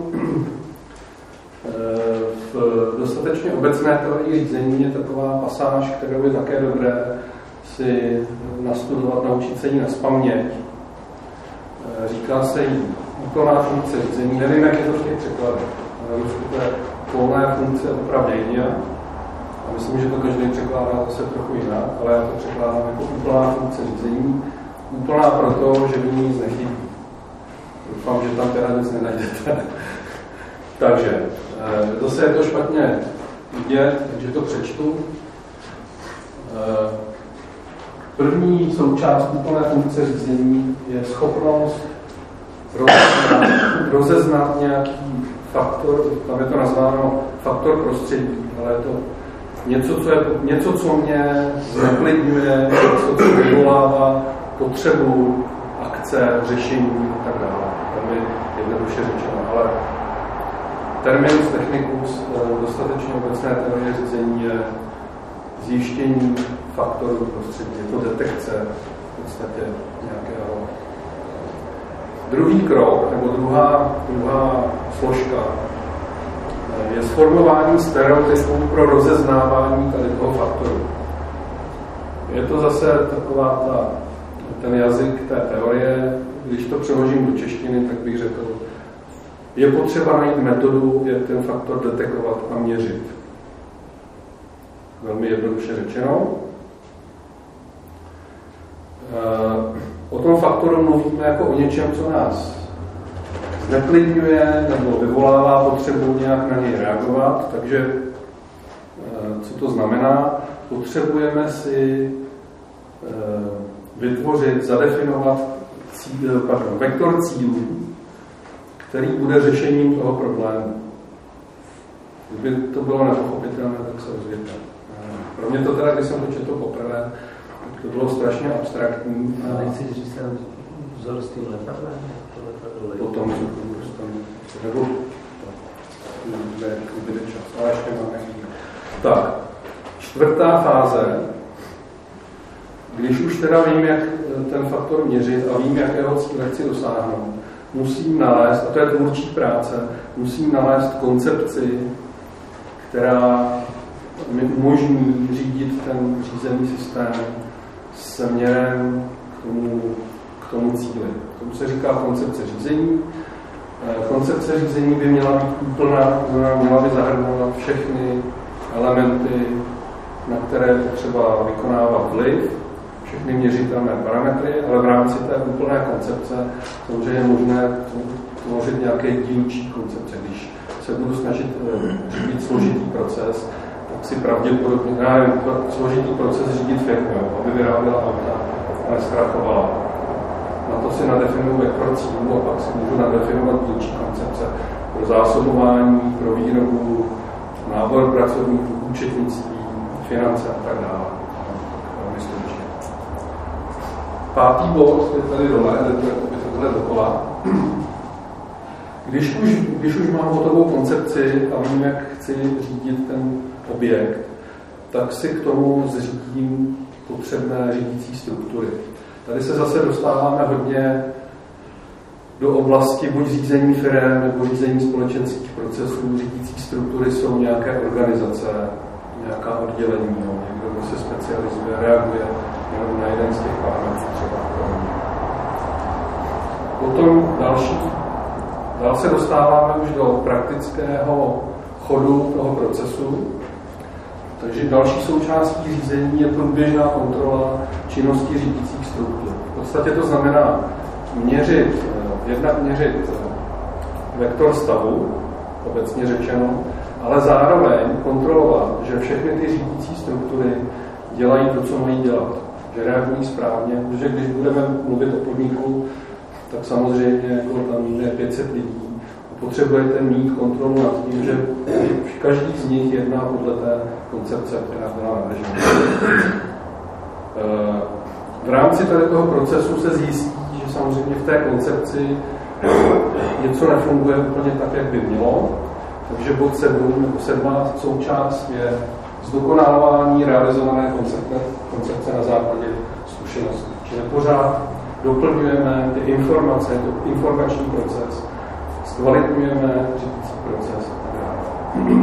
v dostatečně obecné teorii řízení je taková pasáž, kterou je také dobré si nastudovat, naučit se jí nazpaměť. Říká se jí úplná funkce řízení, nevím, jak je to v těch překladech. To je plná funkce opravdějně. A myslím, že to každý překládá zase trochu jinak, ale já to překládám jako úplná funkce řízení. Úplná proto, že v ní nic nechybí. Doufám, že tam teda nic nenajdete. Takže, zase je to špatně vidět, takže to přečtu. První součást úplné funkce řízení je schopnost rozeznat nějaký faktor, tam je to nazváno faktor prostředí, ale je to něco, co mě zneklidňuje, něco, co vyvolává potřebu, akce, řešení a tak dále. Tam je jednoduše řečeno, ale terminus technicus dostatečně obecné teorie řízení je zjištění faktorů prostředí, je to detekce v podstatě nějakého. Druhý krok, nebo druhá složka je sformování stereotypů pro rozeznávání tady toho faktoru. Je to zase taková ten jazyk té teorie, když to přeložím do češtiny, tak bych řekl, je potřeba najít metodu, jak ten faktor detekovat a měřit. Velmi jednoduše řečeno. O tom faktoru mluvíme jako o něčem, co nás zneklidňuje nebo vyvolává potřebu nějak na něj reagovat. Takže co to znamená? Potřebujeme si vytvořit, zadefinovat vektor cílů, který bude řešením toho problému. Kdyby to bylo nepochopitelné, tak se rozvědět. Pro mě to teda, když jsem to četl poprvé, to bylo strašně abstraktní. A nechci říct tam vzor s tím letadlem? Potom nebo bude čas, ale ještě máme chvíli. Tak, čtvrtá fáze. Když už teda vím, jak ten faktor měřit a vím, jakého cíle chci dosáhnout, musím nalézt, a to je tvůrčí práce, musím nalézt koncepci, která mi umožní řídit ten řízený systém směrem k tomu cíli. Tomu se říká koncepce řízení. Koncepce řízení by měla být úplná, měla by zahrnovat všechny elementy, na které je potřeba vykonávat vliv, všechny měřitelné parametry, ale v rámci té úplné koncepce samozřejmě je možné tvořit nějaké dílčí koncepce. Když se budu snažit řídit složitý proces, tak si pravděpodobně složitý proces řídit firmu, aby vyráběla auta a nezkrachovala. Na to si nadefinuju vektor cílů a pak si můžu nadefinovat dílčí koncepce pro zásobování, pro výrobu, nábor pracovníků, účetnictví, finance a tak dále. Pátý bod je tady dole, je tohle dokola. Když už mám hotovou koncepci a vím, jak chci řídit ten objekt, tak si k tomu zřídím potřebné řídící struktury. Tady se zase dostáváme hodně do oblasti buď řízení firem nebo řízení společenských procesů. Řídící struktury jsou nějaké organizace, nějaká oddělení, někdo, kdo se specializuje, reaguje jenom na jeden z těch parametrů třeba. Potom dál se dostáváme už do praktického chodu toho procesu Takže další součástí řízení je průběžná kontrola činnosti řídících struktur. V podstatě to znamená jednak měřit vektor stavu, obecně řečeno, ale zároveň kontrolovat, že všechny ty řídící struktury dělají to, co mají dělat, že reagují správně, protože když budeme mluvit o podniku, tak samozřejmě jako tam je 500 lidí. Potřebujete mít kontrolu nad tím, že každý z nich jedná podle té koncepce, která byla navržena. V rámci toho procesu se zjistí, že samozřejmě v té koncepci něco nefunguje úplně tak, jak by mělo. Takže bod 7 nebo 7. součást je zdokonalování realizované koncepce na základě zkušeností. Čili pořád doplňujeme ty informace, to informační proces, zkvalitňujeme řídící proces a tak dále.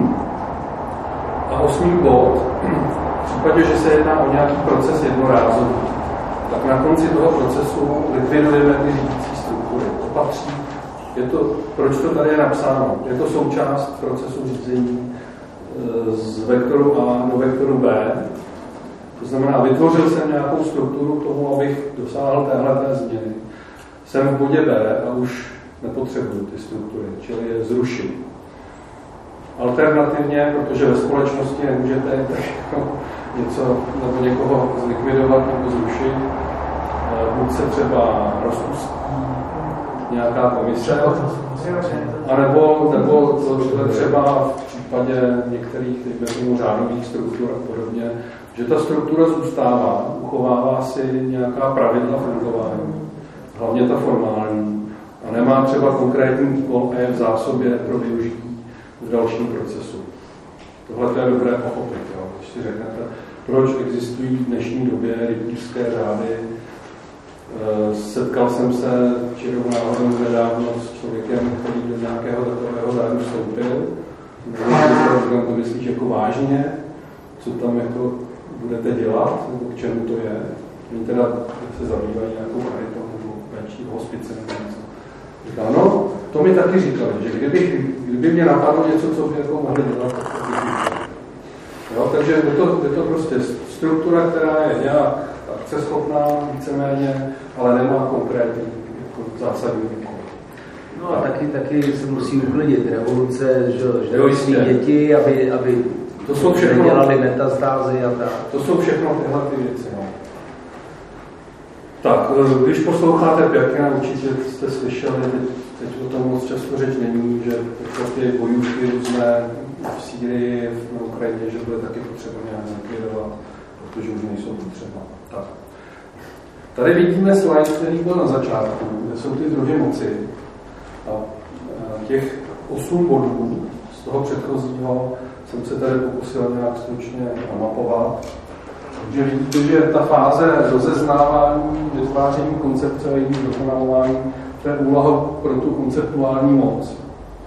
A 8. bod, v případě, že se jedná o nějaký proces jednorázový, tak na konci toho procesu likvidujeme ty řídící struktury. To patří. Proč to tady je napsáno? Je to součást procesu řízení z vektoru A do vektoru B. To znamená, vytvořil jsem nějakou strukturu k tomu, abych dosáhl téhleté změny. Jsem v bodě B a už nepotřebuju ty struktury, čili je zruším. Alternativně, protože ve společnosti nemůžete něco nebo někoho zlikvidovat nebo zrušit, buď se třeba rozpustí nějaká komise, anebo třeba v případě některých řádových struktur a podobně, že ta struktura zůstává, uchovává si nějaká pravidla fungování, hlavně ta formální, a nemá třeba konkrétní úkol a je v zásobě pro využití v dalším procesu. Tohle je dobré pochopit, jo? Když si řeknete, proč existují v dnešní době rytířské řády. Setkal jsem se čirou náhodou nedávno s člověkem, který do nějakého takového řádu vstoupil. To myslíš jako vážně, co tam jako budete dělat, nebo k čemu to je. Oni teda se zabývají nějakou charitou nebo péčí hospice nebo něco. Říká, no, to mi taky říkali, že kdyby mě napadlo něco, co by jako mohli dělat, tak jo, takže je to prostě struktura, která je nějak akceschopná víceméně, ale nemá konkrétní jako zásadní výkon. No a taky se musí uklidit revoluce, že svý děti, aby to jsou všechno, dělali metastázy a tak. To jsou všechno tyhle ty věci. No. Tak, když posloucháte Pěkina, určitě jste slyšeli, teď o tom moc často řeč není, že ty bojůvky různé v Sýrii, na Ukrajině, že bude taky potřeba nějak zakvědovat, protože už nejsou potřeba. Tak. Tady vidíme slide, který byl na začátku, kde jsou ty druhy moci. A těch 8 bodů z toho předchozího jsem se tady pokusil nějak stručně namapovat. Takže vidíte, že ta fáze rozeznávání, vytváření koncepce a jejich dokonalování, to je úloha pro tu konceptuální moc.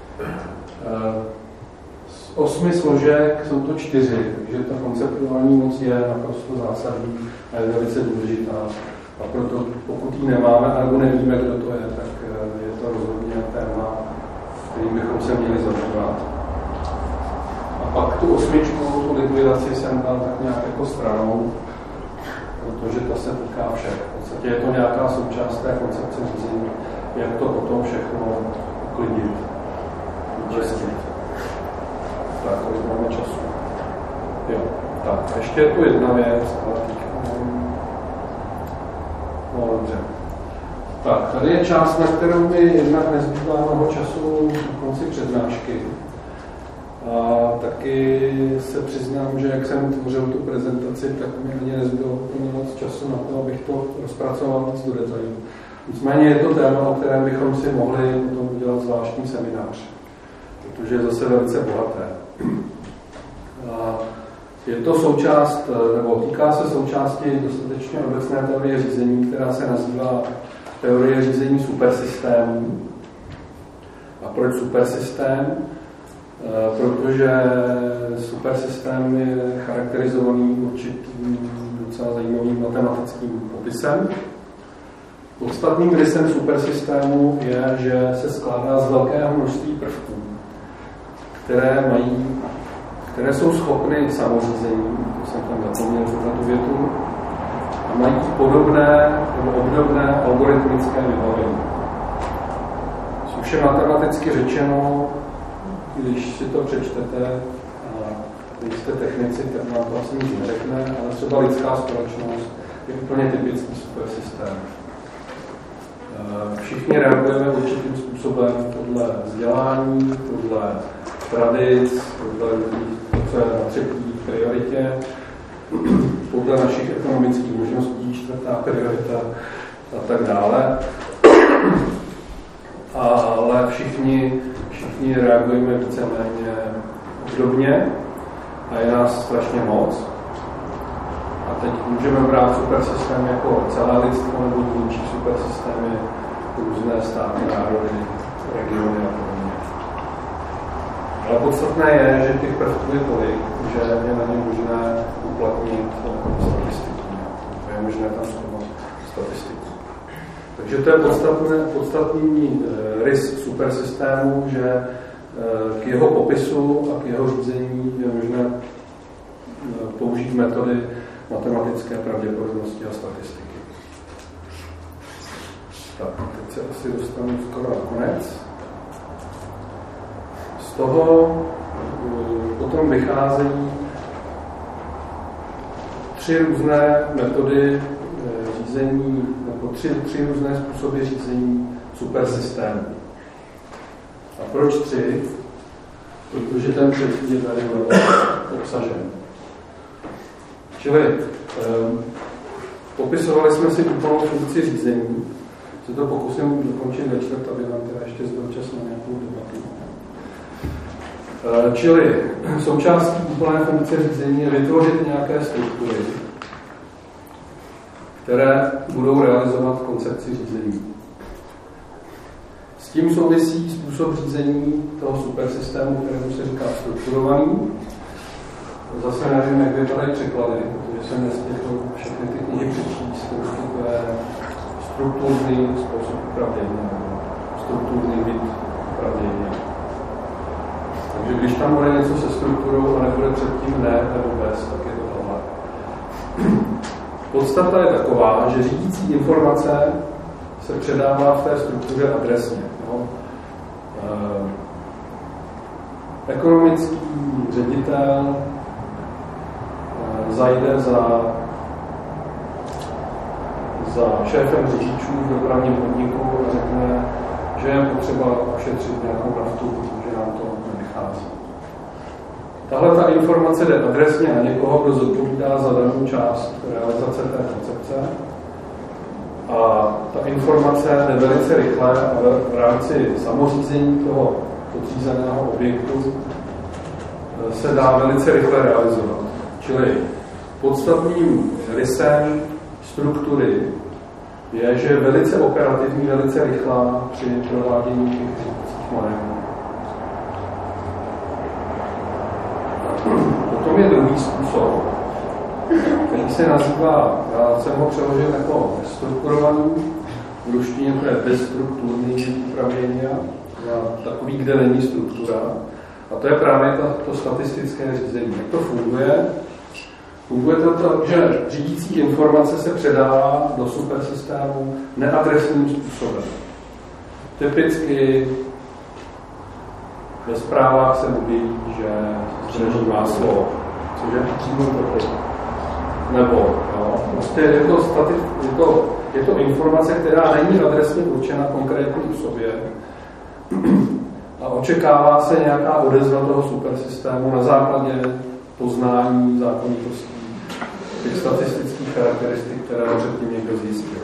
Z 8 složek jsou to 4, takže ta konceptuální moc je naprosto zásadní a je velice důležitá. A proto, pokud ji nemáme, nebo nevíme, kdo to je, tak je to rozhodně téma, kterým bychom se měli zabývat. A pak tu 8, tu likvidaci jsem dal tak nějak jako stranou, protože ta se týká všech. V podstatě je to nějaká součást té koncepce řízení, jak to potom všechno uklidit, vyčistit. Tak, kolik máme času. Jo, tak, ještě je tu jedna věc, no dobře. Tak, tady je část, na kterou mi jednak nezbývá mnoho času na konci přednášky. A taky se přiznám, že jak jsem tvořil tu prezentaci, tak mi ani nezbylo úplně moc času na to, abych to rozpracoval víc do detailu. Nicméně je to téma, o kterém bychom si mohli potom udělat zvláštní seminář, protože je zase velice bohaté. A je to součást, nebo týká se součásti dostatečně obecné teorie řízení, která se nazývá teorie řízení supersystémů. A proč supersystém? Protože supersystém je charakterizovaný určitým docela zajímavým matematickým popisem. Podstatným rysem supersystému je, že se skládá z velkého množství prvků, které jsou schopny samořízení, to jsem tam zapomněl za tu větu, a mají podobné nebo obdobné algoritmické vybavení. Což je matematicky řečeno, když si to přečtete, když jste technici, tak vám to asi nic neřekne, ale třeba lidská společnost je úplně typický supersystém. Všichni reagujeme určitým způsobem podle vzdělání, podle tradic, podle to, co je na třetí prioritě, podle našich ekonomických možností, čtvrtá priorita a tak dále. Ale všichni reagujeme víceméně obdobně a je nás strašně moc. A teď můžeme brát supersystém jako celé lidstvo nebo dílčí supersystémy, různé státy, národy, regiony a podobně. Ale podstatné je, že těch prvků je tolik, že je na ně možné uplatnit statistiku. Je možné tam schovat statistiku. Takže to je podstatný rys supersystému, že k jeho popisu a k jeho řízení je možné použít metody matematické pravděpodobnosti a statistiky. Tak, teď se asi dostanu skoro na konec. Z toho potom vycházejí tři různé metody řízení, nebo tři různé způsoby řízení supersystému. A proč tři? Protože ten třetí je tady obsažen. Čili popisovali jsme si úplnou funkci řízení, se to pokusím dokončit ve čtvrt, aby nám teda ještě zbyl čas na nějakou debatu. Čili součástí úplné funkce řízení je vytvořit nějaké struktury, které budou realizovat koncepci řízení. S tím souvisí způsob řízení toho supersystému, kterému se říká strukturovaný. Zase nevím, jak vypadají překlady, protože jsem nestihl všechny ty knihy přečíst, to je strukturní způsob upravdění, strukturní vid upravdění. Takže když tam bude něco se strukturou a nebude předtím ne nebo bez, tak je to tohle. Podstata je taková, že řídící informace se předává v té struktuře adresně. No. Ekonomický ředitel zajde za šéfem řidičů v dopravním podniku a řekne, že je potřeba ušetřit nějakou naftu, protože nám to nevychází. Tahle ta informace jde adresně na někoho, kdo zodpovídá za danou část realizace té koncepce. A ta informace jde velice rychle a v rámci samořízení toho podřízeného objektu se dá velice rychle realizovat. Čili podstatným rysem struktury je, že je velice operativní, velice rychlá při provádění těch řídících manévrů. Potom je druhý způsob, který se nazývá, já jsem ho přeložil jako strukturovaný, v ruštině to je bezstrukturní upravdění, takový, kde není struktura. A to je právě to statistické řízení. Jak to funguje? Funguje to tak, že řídící informace se předává do supersystému neadresným způsobem. Typicky ve zprávách se objeví, že zdraží máslo, cože přímo to nebo jo, prostě je to informace, která není adresně určena konkrétní osobě a očekává se nějaká odezva toho supersystému na základě poznání zákonitostí těch statistických charakteristik, které předtím někdo zjistil.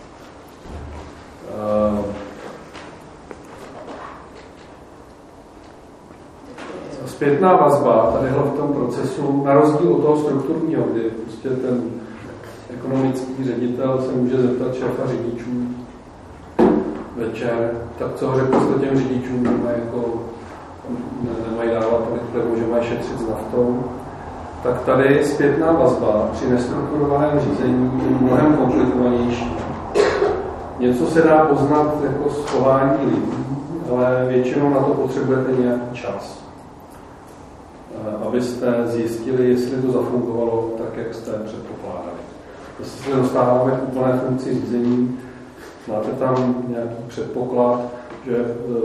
Zpětná vazba tady v tom procesu, na rozdíl od toho strukturního, kdy prostě ten ekonomický ředitel se může zeptat šéfa řidičů večer, tak co ho řekl jste těm řidičům, nemají dávat tolik, že mají šetřit s naftou, tak tady zpětná vazba při nestrukturovaném řízení je mnohem komplikovanější. Něco se dá poznat jako schování lidí, ale většinou na to potřebujete nějaký čas. abyste zjistili, jestli to zafungovalo tak, jak jste předpokládali. Jestli se dostáváme k úplné funkci řízení, máte tam nějaký předpoklad, že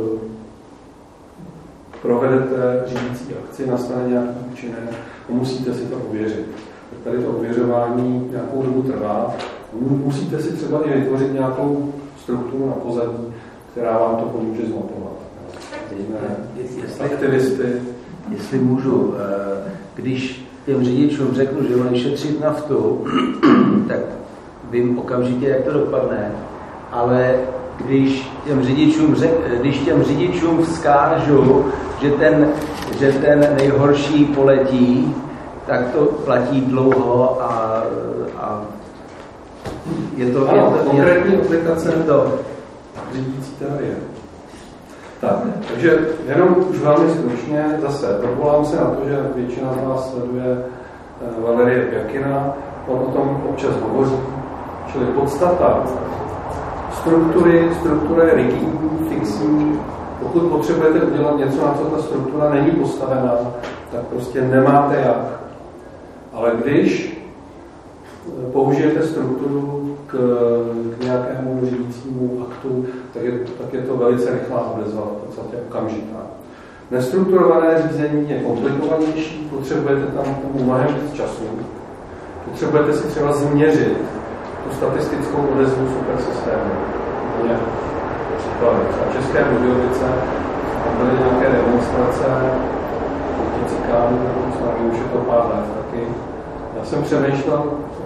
provedete řídící akci, nastane nějaký účinek a musíte si to ověřit. Tady to ověřování nějakou dobu trvá. Musíte si třeba i vytvořit nějakou strukturu na pozadí, která vám to pomůže zmapovat. Aktivisty. Jestli můžu, když těm řidičům řeknu, že mají šetřit naftu, tak vím okamžitě, jak to dopadne, ale když těm řidičům vzkážu, že ten nejhorší poletí, tak to platí dlouho a je to konkrétní aplikace to řídící teorie. Tak, takže jenom už velmi stručně zase dovolám se na to, že většina z vás sleduje Valerie Pjakina, on o tom občas hovoří, čili podstata struktura je rigidní, fixní. Pokud potřebujete udělat něco, na co ta struktura není postavená, tak prostě nemáte jak. Ale když použijete strukturu k nějakému řídícímu aktu, tak je to velice rychlá odezva, v podstatě okamžitá. Nestrukturované řízení je komplikovanější, potřebujete tam mnohem víc času. Potřebujete si třeba změřit tu statistickou odezvu supersystému. Třeba České Budějovice, tam byly nějaké demonstrace proti cikánů, už je to pár let taky. Já jsem přemýšlel,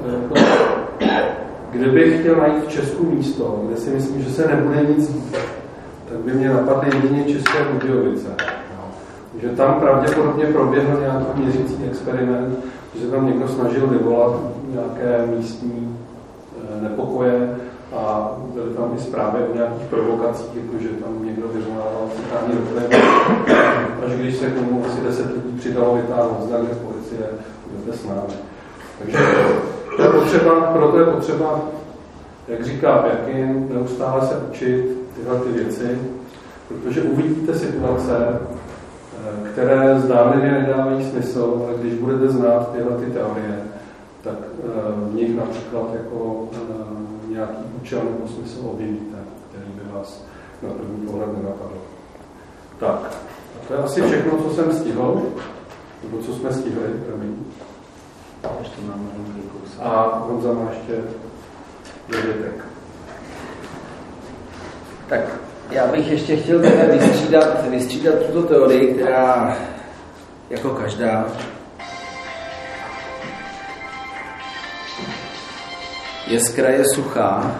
kdybych chtěl najít v Česku místo, kde si myslím, že se nebude nic dít, tak by mě napadly jedině České Budějovice. Že tam pravděpodobně proběhl nějaký měřící experiment, že se tam někdo snažil vyvolat nějaké místní nepokoje a byly tam i zprávy o nějakých provokacích, jako že tam někdo vyvolával citální doklady. Až když se k tomu asi 10 lidí přidalo vytáhnout znak, že policie jde s námi. Takže proto je potřeba, jak říká Pjakin, neustále se učit tyhle ty věci, protože uvidíte situace, které zdánlivě nedávají smysl, ale když budete znát tyhle ty teorie, tak v nich například jako nějaký účel nebo smysl objevíte, který by vás na první pohled nenapadl. Tak, a to je asi všechno, co jsem stihl, nebo co jsme stihli, promiň. A Honza má ještě dovětek. Tak já bych ještě chtěl vystřídat tuto teorii, která jako každá je z kraje suchá.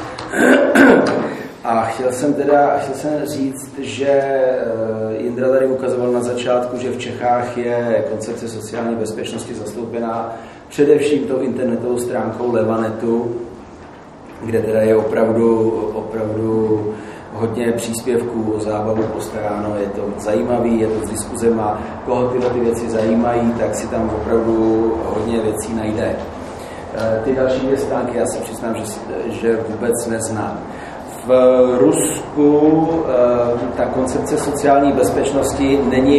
A chtěl jsem říct, že Jindra tady ukazoval na začátku, že v Čechách je koncepce sociální bezpečnosti zastoupená především tou internetovou stránkou Levanetu, kde teda je opravdu hodně příspěvků o zábavu postaráno, je to zajímavý, je to s diskuzema, koho tyhle ty věci zajímají, tak si tam opravdu hodně věcí najde. Ty další dvě stránky já se přiznám, že vůbec neznám. V Rusku ta koncepce sociální bezpečnosti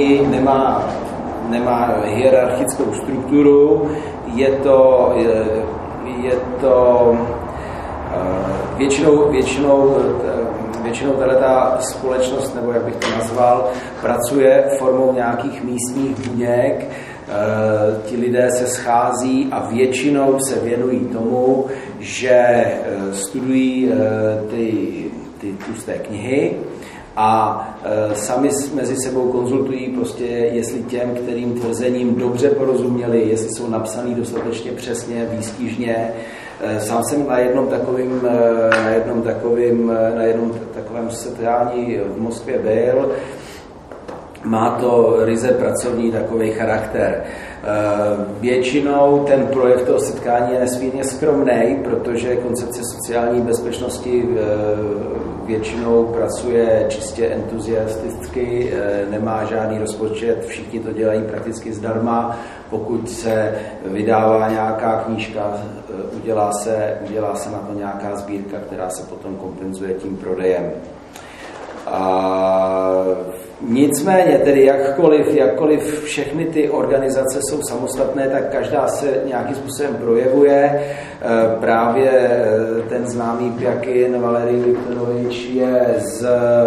nemá hierarchickou strukturu, je to většinou ta společnost, nebo jak bych to nazval, pracuje formou nějakých místních buněk. Ti lidé se schází a většinou se věnují tomu, že studují ty tlusté knihy a sami mezi sebou konzultují prostě, jestli těm, kterým tvrzením dobře porozuměli, jestli jsou napsaný dostatečně přesně, výstižně. Sám jsem na jednom takovém setkání v Moskvě byl. Má to ryze pracovní takový charakter. Většinou ten projekt toho setkání je nesmírně skromný, protože koncepce sociální bezpečnosti většinou pracuje čistě entuziasticky, nemá žádný rozpočet, všichni to dělají prakticky zdarma. Pokud se vydává nějaká knížka, udělá se na to nějaká sbírka, která se potom kompenzuje tím prodejem. A Nicméně, tedy jakkoliv všechny ty organizace jsou samostatné, tak každá se nějakým způsobem projevuje. Právě ten známý Pjakin Valerij Liptonovič je z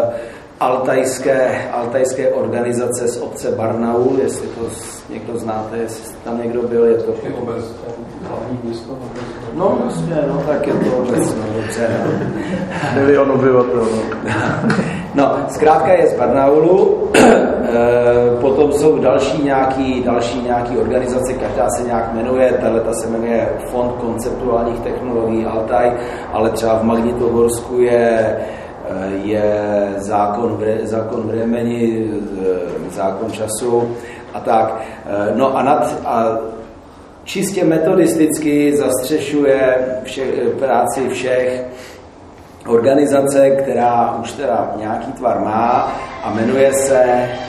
altajské organizace z obce Barnaul, jestli to někdo znáte, jestli tam někdo byl, je to hlavní město. No, vlastně, no, tak je to obecně, dobře. Milion obyvatel. No, zkrátka je z Barnaulu, potom jsou další nějaký organizace, každá se nějak jmenuje, tato se jmenuje Fond konceptuálních technologií Altaj, ale třeba v Magnitogorsku je zákon vremeni, zákon času a tak. No a čistě metodisticky zastřešuje práci všech organizace, která už teda nějaký tvar má a jmenuje se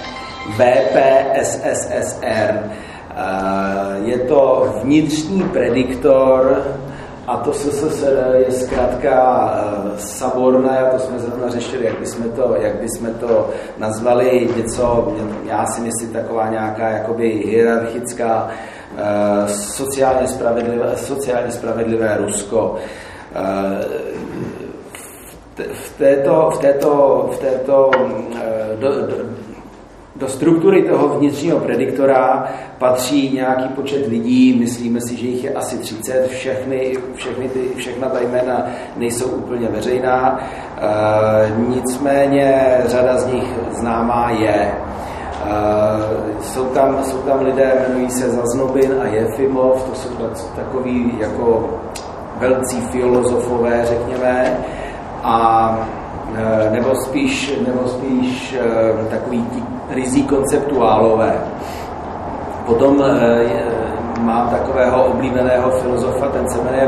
VPSSR. Je to vnitřní prediktor a to SSSR je zkrátka Saborné, to jsme zrovna řešili, jak bychom to nazvali, něco, já si myslím, taková nějaká jakoby hierarchická sociálně spravedlivé Rusko. Do struktury toho vnitřního prediktora patří nějaký počet lidí, myslíme si, že jich je asi 30, všechna ta jména nejsou úplně veřejná, nicméně řada z nich známá je. Jsou tam lidé, jmenují se Zaznobin a Jefimov, to jsou takový jako velcí filozofové, řekněme, a nebo spíš takový rizí konceptuálové. Potom mám takového oblíbeného filozofa, ten se jmenuje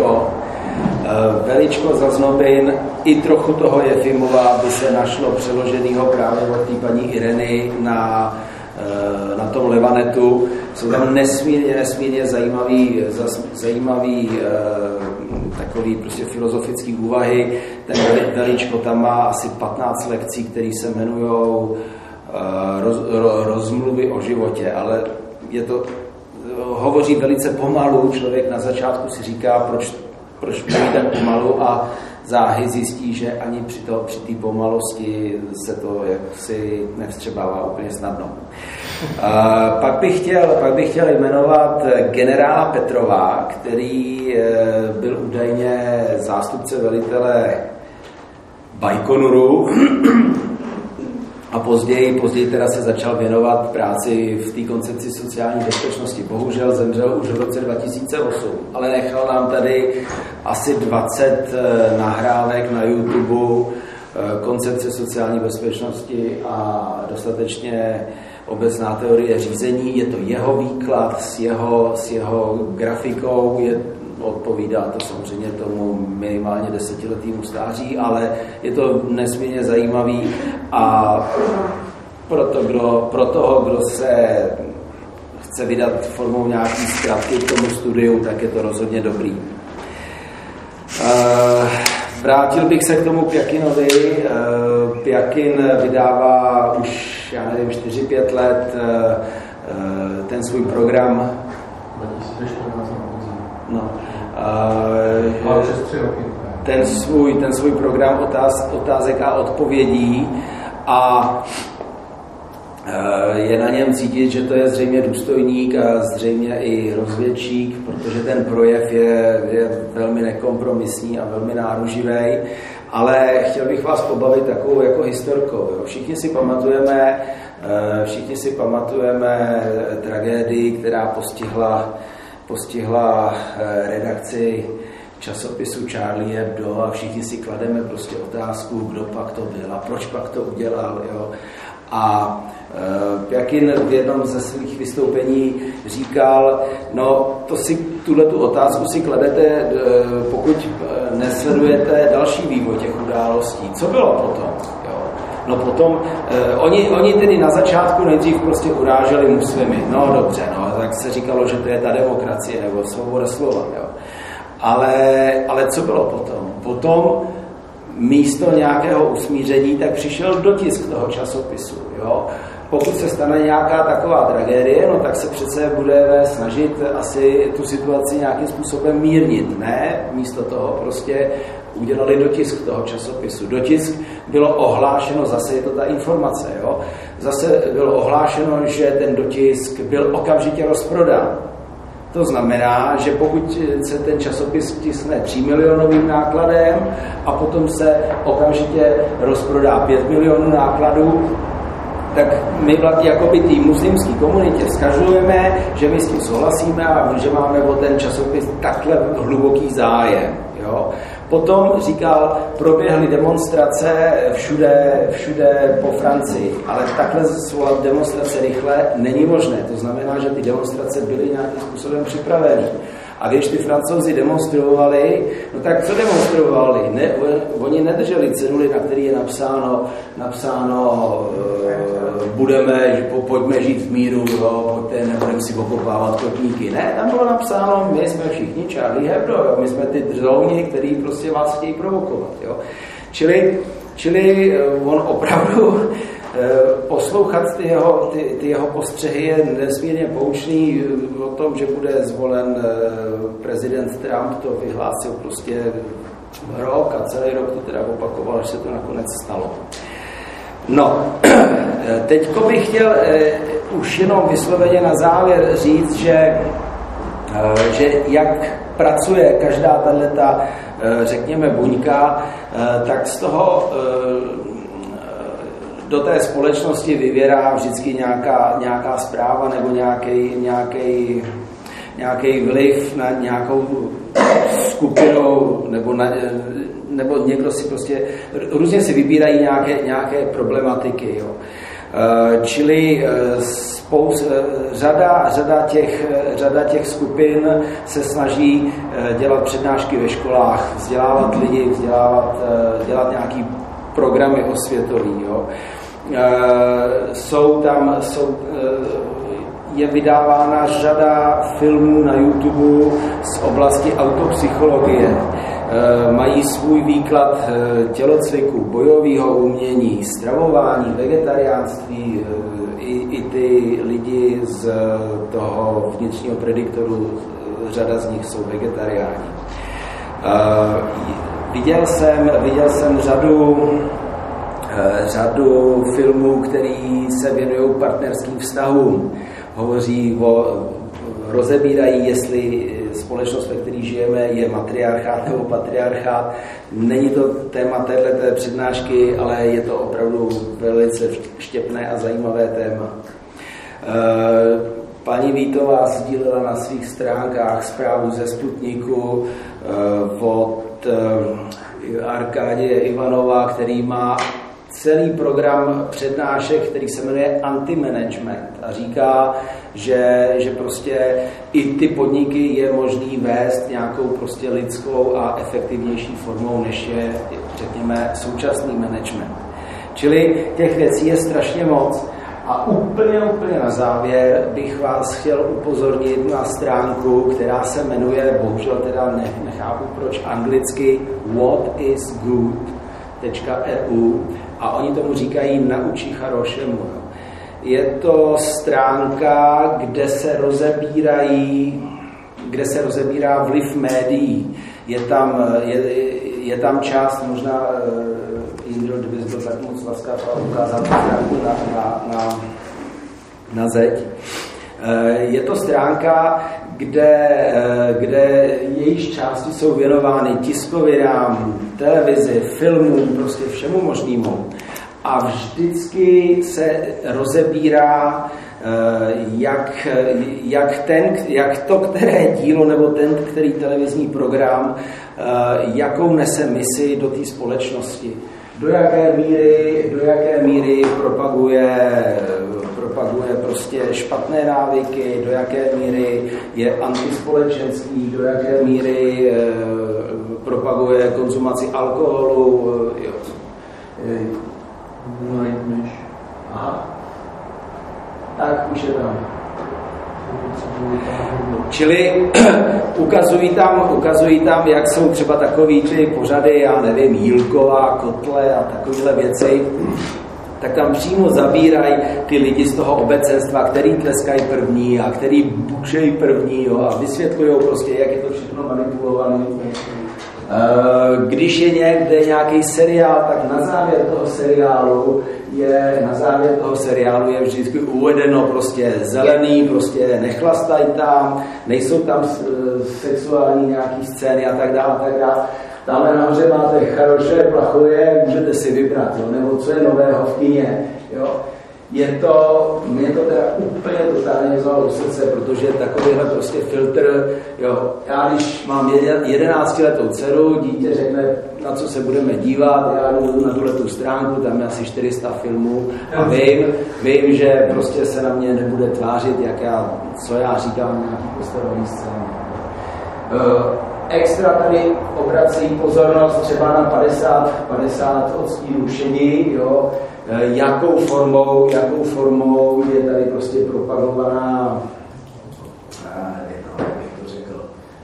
Veličko Zaznobin, i trochu toho Jefimova by se našlo přeloženého právě od té paní Ireny na tom Levanetu. Jsou tam nesmírně zajímavý takový prostě filozofický úvahy. Ten Veličko tam má asi 15 lekcí, které se jmenují rozmluvy o životě, ale hovoří velice pomalu, člověk na začátku si říká, proč mluví tak pomalu a záhy zjistí, že ani při té pomalosti se to jaksi nevstřebává úplně snadno. Pak bych chtěl jmenovat generála Petrova, který byl údajně zástupce velitele Bajkonuru a později teda se začal věnovat práci v té koncepci sociální bezpečnosti. Bohužel zemřel už v roce 2008, ale nechal nám tady asi 20 nahrávek na YouTube koncepce sociální bezpečnosti a dostatečně obecná teorie řízení. Je to jeho výklad s jeho grafikou, odpovídá to samozřejmě tomu minimálně 10letému stáří, ale je to nesmírně zajímavý a pro toho, kdo se chce vydat formou nějaký zkratky k tomu studiu, tak je to rozhodně dobrý. Vrátil bych se k tomu Pjakinovi. Pjakin vydává už, 4-5 let ten svůj program. 2014 no. Ten svůj program otázek a odpovědí a je na něm cítit, že to je zřejmě důstojník a zřejmě i rozvědčík, protože ten projev je velmi nekompromisní a velmi náruživý, ale chtěl bych vás pobavit takovou jako historkou. Všichni si pamatujeme tragédii, která postihla redakci časopisu Charlie Hebdo a všichni si klademe prostě otázku, kdo pak to byl a proč pak to udělal. Jo. A Pjakin v jednom ze svých vystoupení říkal, no tuhletu otázku si kladete, pokud nesledujete další vývoj těch událostí. Co bylo potom? Jo. No potom, oni tedy na začátku nejdřív prostě uráželi muslimy. No dobře, no, tak se říkalo, že to je ta demokracie nebo svoboda slova. Jo. Ale co bylo potom? Potom místo nějakého usmíření, tak přišel dotisk toho časopisu. Jo? Pokud se stane nějaká taková tragédie, no tak se přece budeme snažit asi tu situaci nějakým způsobem mírnit. Ne, místo toho prostě udělali dotisk toho časopisu. Dotisk bylo ohlášeno, zase je to ta informace, jo? Zase bylo ohlášeno, že ten dotisk byl okamžitě rozprodán. To znamená, že pokud se ten časopis tiskne 3 milionovým nákladem a potom se okamžitě rozprodá 5 milionů nákladů, tak my jakoby té muslimské komunitě vzkazujeme, že my s tím souhlasíme a že máme o ten časopis takhle hluboký zájem. Jo? Potom říkal, proběhly demonstrace všude po Francii, ale takhle svolat demonstrace rychle není možné. To znamená, že ty demonstrace byly nějakým způsobem připraveny. A když ty Francouzi demonstrovali, no tak co demonstrovali? Ne, oni nedrželi ceduly, na který je napsáno pojďme žít v míru, jo, pojďte, nebudeme si okopávat kotníky. Ne, tam bylo napsáno, my jsme všichni Charlie Hebdo, jo, my jsme ty dřouni, který prostě vás chtějí provokovat. Jo. Čili on opravdu poslouchat ty jeho postřehy je nesmírně poučný o tom, že bude zvolen prezident Trump, to vyhlásil prostě rok a celý rok to teda opakoval, až se to nakonec stalo. No, teďko bych chtěl už jenom vysloveně na závěr říct, že jak pracuje každá tato, řekněme, buňka, tak z toho do té společnosti vyvěrá vždycky nějaká zpráva nebo nějaký vliv na nějakou skupinu nebo někdo si prostě různě si vybírají nějaké problematiky. Jo. Čili řada těch skupin se snaží dělat přednášky ve školách, vzdělávat lidi, dělat nějaký programy osvětový. Jo. Je vydávána řada filmů na YouTube z oblasti autopsychologie. Mají svůj výklad tělocviku, bojového umění, stravování, vegetariánství. I ty lidi z toho vnitřního prediktoru, řada z nich jsou vegetariáni. Viděl jsem řadu filmů, které se věnují partnerským vztahům. Rozebírají, jestli společnost, ve které žijeme, je matriarchát nebo patriarchát. Není to téma téhleté přednášky, ale je to opravdu velice štěpné a zajímavé téma. Paní Vítová sdílela na svých stránkách zprávu ze Sputniku od Arkáděje Ivanova, který má celý program přednášek, který se jmenuje Anti-management a říká, že prostě i ty podniky je možný vést nějakou prostě lidskou a efektivnější formou, než je, řekněme, současný management. Čili těch věcí je strašně moc. A úplně na závěr bych vás chtěl upozornit na stránku, která se jmenuje, bohužel teda nechápu proč, anglicky whatisgood.eu a oni tomu říkají Nauči Charošemu. Je to stránka, kde se rozebírá vliv médií. Je tam část, možná Jindro, kdybys byl tak moc laskav a ukázal stránku na zeď. Je to stránka, kde jejíž části jsou věnovány tiskovinám, televizi, filmům, prostě všemu možnému. A vždycky se rozebírá, jak to které dílo nebo ten který televizní program, jakou nese misi do té společnosti. Do jaké míry propaguje prostě špatné návyky, do jaké míry je antispolečenský, do jaké míry propaguje konzumaci alkoholu. Jo. Aha. Tak už je tam. Čili ukazují tam, jak jsou třeba takový ty pořady, já nevím, Jílková, Kotle a takovéhle věci, tak tam přímo zabírají ty lidi z toho obecenstva, který tleskají první a který bušejí první, jo, a vysvětlují prostě, jak je to všechno manipulované. Když je někde nějaký seriál, tak na závěr toho seriálu je vždycky uvedeno prostě zelený, prostě nechlastají tam, nejsou tam sexuální nějaký scény a tak dále. Tamhle nahoře máte charoše, plachové, můžete si vybrat, jo, nebo co je nového v kině, jo. Mě to teda úplně totálně vzalo do srdce, protože takovýhle prostě filtr, jo, já když mám 11letou dceru, dítě řekne, na co se budeme dívat, já jdu na tuhletu stránku, tam je asi 400 filmů a vím, že prostě se na mě nebude tvářit, co já říkám, nějaký postavený scény. Extra tady obrací pozornost třeba na 50 odstínů šedí, jo, jakou formou je tady prostě propagovaná, jak to řekl,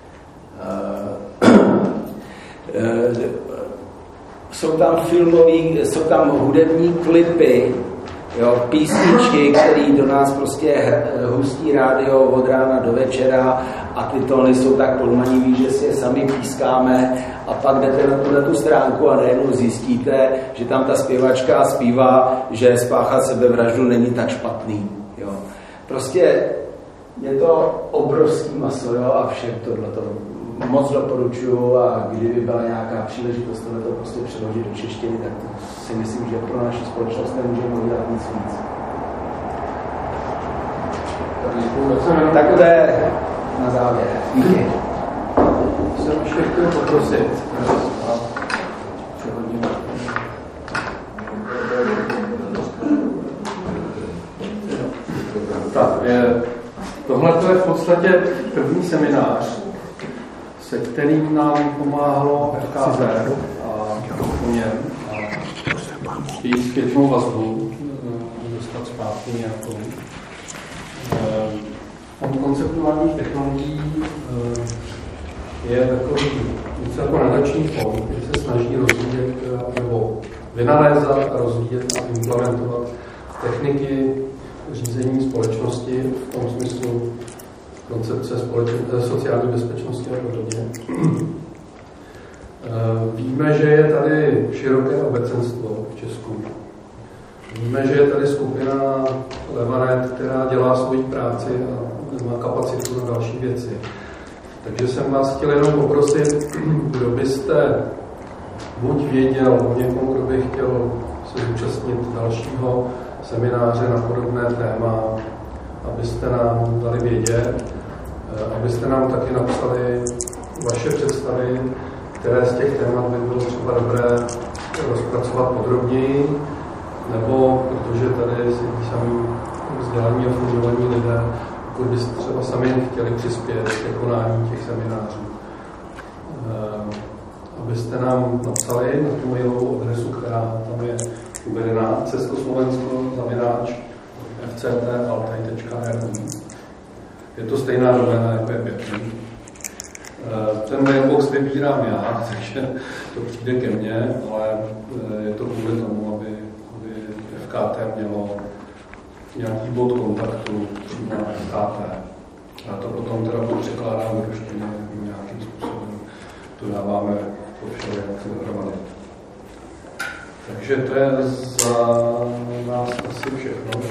jsou tam hudební klipy, jo, písničky, které do nás prostě hustí rádio od rána do večera a ty tóny jsou tak podmanivý, že si je sami pískáme a pak jdete na tu stránku a najednou zjistíte, že tam ta zpěvačka zpívá, že spáchat sebevraždu není tak špatný. Jo. Prostě je to obrovský maso, jo, a všem tohleto moc doporučuju a kdyby byla nějaká příležitost tohleto prostě přeložit do češtiny, tak si myslím, že pro naši společnost nemůžeme udělat nic víc. Tak to je na závěr. Díky. Jsem ještě chtěl poprosit. Tohle je v podstatě první seminář, se kterým nám pomáhalo FKZ a po něm zpětnou vazbu dostat zpátky nějakou. Fond konceptuálních technologií je takový něco jako nadační fond, který se snaží rozvíjet nebo vynalézat a rozvíjet a implementovat techniky řízení společnosti v tom smyslu koncepce sociální bezpečnosti a podobně. Víme, že je tady široké obecenstvo v Česku. Víme, že je tady skupina Levanet, která dělá svoji práci a má kapacitu na další věci. Takže jsem vás chtěl jenom poprosit, kdo byste buď věděl o někom, kdo by chtěl se zúčastnit dalšího semináře na podobné téma, abyste nám dali vědět, abyste nám taky napsali vaše představy, které z těch témat by bylo třeba dobré rozpracovat podrobněji, nebo protože tady sedí sami vzdělaní a fundovaní lidé, pokud byste třeba sami chtěli přispět k konání těch seminářů. Abyste nám napsali na tu mailovou adresu, která tam je uvedená, cestoslovensko@fct.altaj.ru. Je to stejná doména, jako je Pěkný. Ten mailbox vybírám já, takže to přijde ke mně, ale je to kvůli tomu, aby FKT mělo nějaký bod kontaktu přímo na FKT. A to potom teda překládáme do ruštiny nějakým způsobem. To dáváme po všelijak dohromady. Takže to je za nás asi všechno.